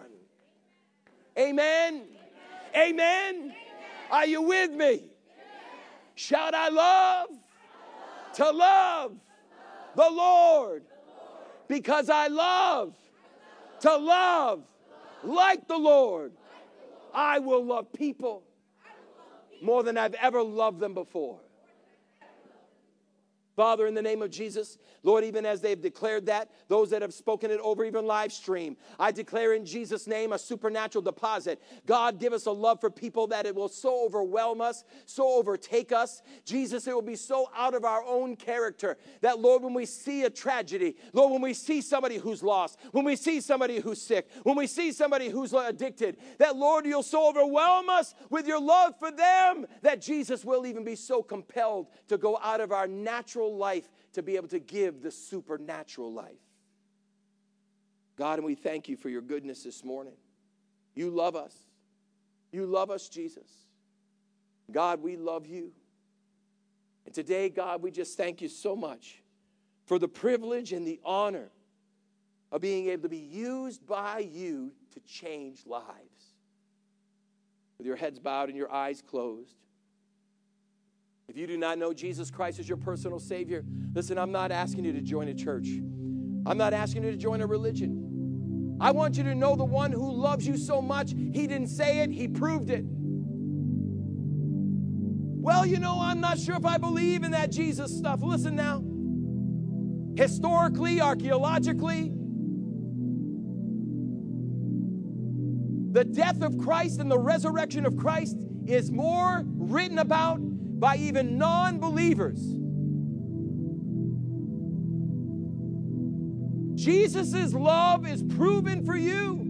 Amen. Amen. Amen. Are you with me? Amen. Shout, I love to love the Lord, because I love to love like the Lord. I will love people more than I've ever loved them before. Father, in the name of Jesus, Lord, even as they've declared that, those that have spoken it over even live stream, I declare in Jesus' name a supernatural deposit. God, give us a love for people that it will so overwhelm us, so overtake us. Jesus, it will be so out of our own character that, Lord, when we see a tragedy, Lord, when we see somebody who's lost, when we see somebody who's sick, when we see somebody who's addicted, that, Lord, you'll so overwhelm us with your love for them that Jesus will even be so compelled to go out of our natural life to be able to give the supernatural life. God, and we thank you for your goodness this morning. You love us. You love us, Jesus. God, we love you. And today, God, we just thank you so much for the privilege and the honor of being able to be used by you to change lives. With your heads bowed and your eyes closed. If you do not know Jesus Christ as your personal Savior, listen, I'm not asking you to join a church. I'm not asking you to join a religion. I want you to know the one who loves you so much, he didn't say it, he proved it. Well, you know, I'm not sure if I believe in that Jesus stuff. Listen now. Historically, archaeologically, the death of Christ and the resurrection of Christ is more written about by even non-believers. Jesus' love is proven for you.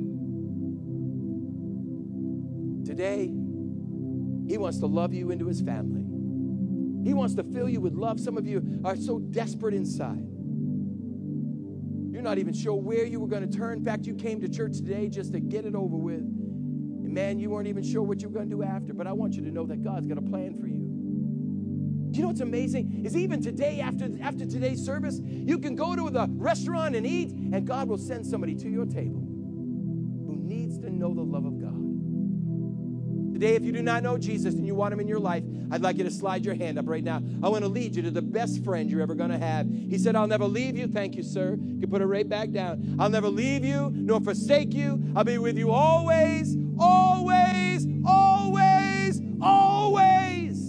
Today, he wants to love you into his family. He wants to fill you with love. Some of you are so desperate inside. You're not even sure where you were going to turn. In fact, you came to church today just to get it over with. And man, you weren't even sure what you were going to do after. But I want you to know that God's got a plan for you. Do you know what's amazing? Is even today, after today's service, you can go to the restaurant and eat, and God will send somebody to your table who needs to know the love of God. Today, if you do not know Jesus and you want him in your life, I'd like you to slide your hand up right now. I want to lead you to the best friend you're ever going to have. He said, I'll never leave you. Thank you, sir. You can put it right back down. I'll never leave you nor forsake you. I'll be with you always, always, always, always.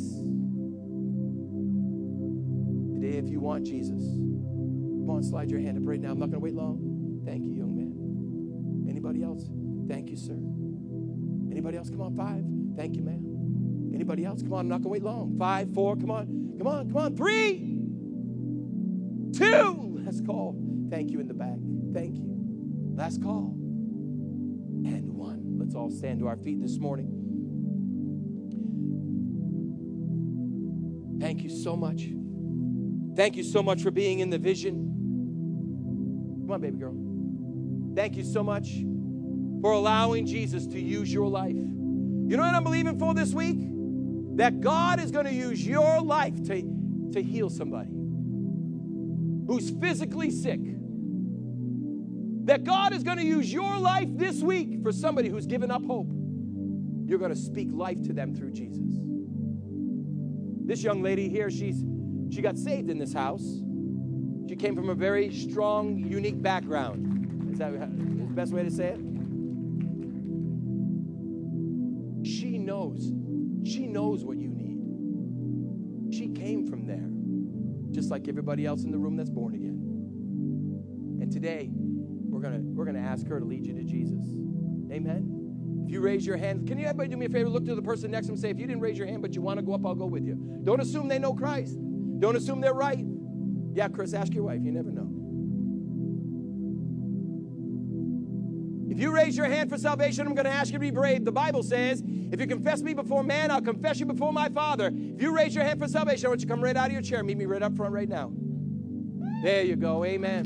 Today, if you want Jesus, come on, slide your hand up right now. I'm not going to wait long. Thank you, young man. Anybody else? Thank you, sir. Anybody else? Come on, 5. Thank you, ma'am. Anybody else? Come on, I'm not going to wait long. 5, 4, come on. Come on, come on. 3, 2. Last call. Thank you in the back. Thank you. Last call. And 1. Let's all stand to our feet this morning. Thank you so much. Thank you so much for being in the vision. Come on, baby girl. Thank you so much for allowing Jesus to use your life. You know what I'm believing for this week? That God is going to use your life to heal somebody who's physically sick. That God is going to use your life this week for somebody who's given up hope. You're going to speak life to them through Jesus. This young lady here, she got saved in this house. She came from a very strong, unique background. Is that the best way to say it? She knows what you need. She came from there, just like everybody else in the room that's born again. And today, we're gonna ask her to lead you to Jesus. Amen. If you raise your hand, can you everybody do me a favor? Look to the person next to them and say, if you didn't raise your hand but you want to go up, I'll go with you. Don't assume they know Christ. Don't assume they're right. Yeah, Chris, ask your wife. You never know. If you raise your hand for salvation, I'm going to ask you to be brave. The Bible says, if you confess me before man, I'll confess you before my Father. If you raise your hand for salvation, I want you to come right out of your chair. Meet me right up front right now. There you go. Amen.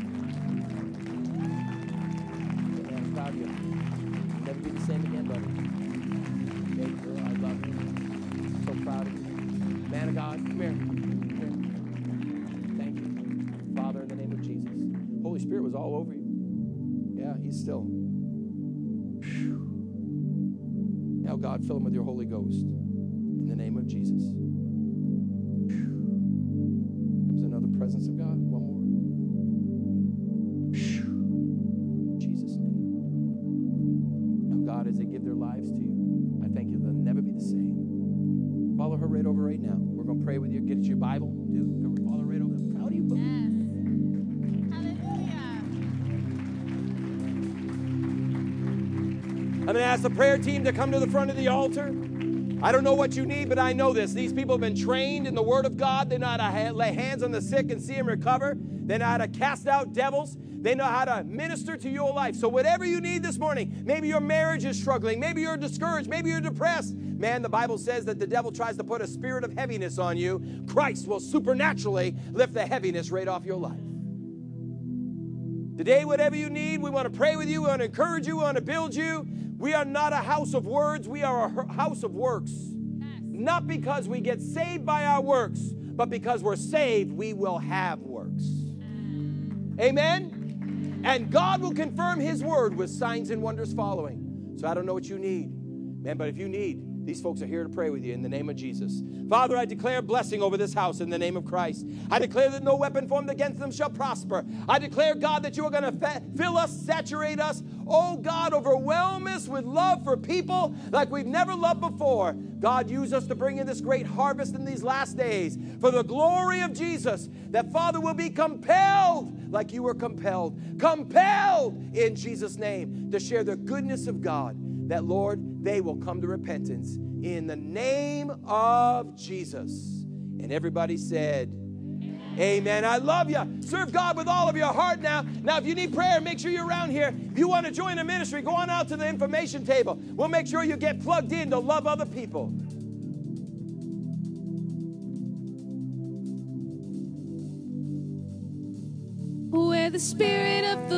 I'm proud of you. You'll never be the same again, buddy. Baby girl, I love you. So proud of you. Man of God, come here. Thank you. Father, in the name of Jesus. Holy Spirit was all over you. Yeah, he's still. Whew. Now, God, fill him with your Holy Ghost. In the name of Jesus. Whew. Comes another presence of God. One more. Whew. In Jesus' name. Now, God, as they give their lives to you, I thank you they'll never be the same. Follow her right over right now. We're going to pray with you. Get your Bible. Dude, go follow right over. I'm proud of you. I'm going to ask the prayer team to come to the front of the altar. I don't know what you need, but I know this. These people have been trained in the Word of God. They know how to lay hands on the sick and see them recover. They know how to cast out devils. They know how to minister to your life. So whatever you need this morning, maybe your marriage is struggling, maybe you're discouraged, maybe you're depressed. Man, the Bible says that the devil tries to put a spirit of heaviness on you. Christ will supernaturally lift the heaviness right off your life. Today, whatever you need, we want to pray with you. We want to encourage you. We want to build you. We are not a house of words. We are a house of works. Not because we get saved by our works, but because we're saved, we will have works. Amen? And God will confirm His word with signs and wonders following. So I don't know what you need, man, but if you need, these folks are here to pray with you in the name of Jesus. Father, I declare blessing over this house in the name of Christ. I declare that no weapon formed against them shall prosper. I declare, God, that you are going to fill us, saturate us. Oh, God, overwhelm us with love for people like we've never loved before. God, use us to bring in this great harvest in these last days for the glory of Jesus, that, Father, will be compelled like you were compelled in Jesus' name to share the goodness of God, that, Lord, they will come to repentance in the name of Jesus. And everybody said, amen. I love you. Serve God with all of your heart now. Now, if you need prayer, make sure you're around here. If you want to join a ministry, go on out to the information table. We'll make sure you get plugged in to love other people. Where the Spirit of the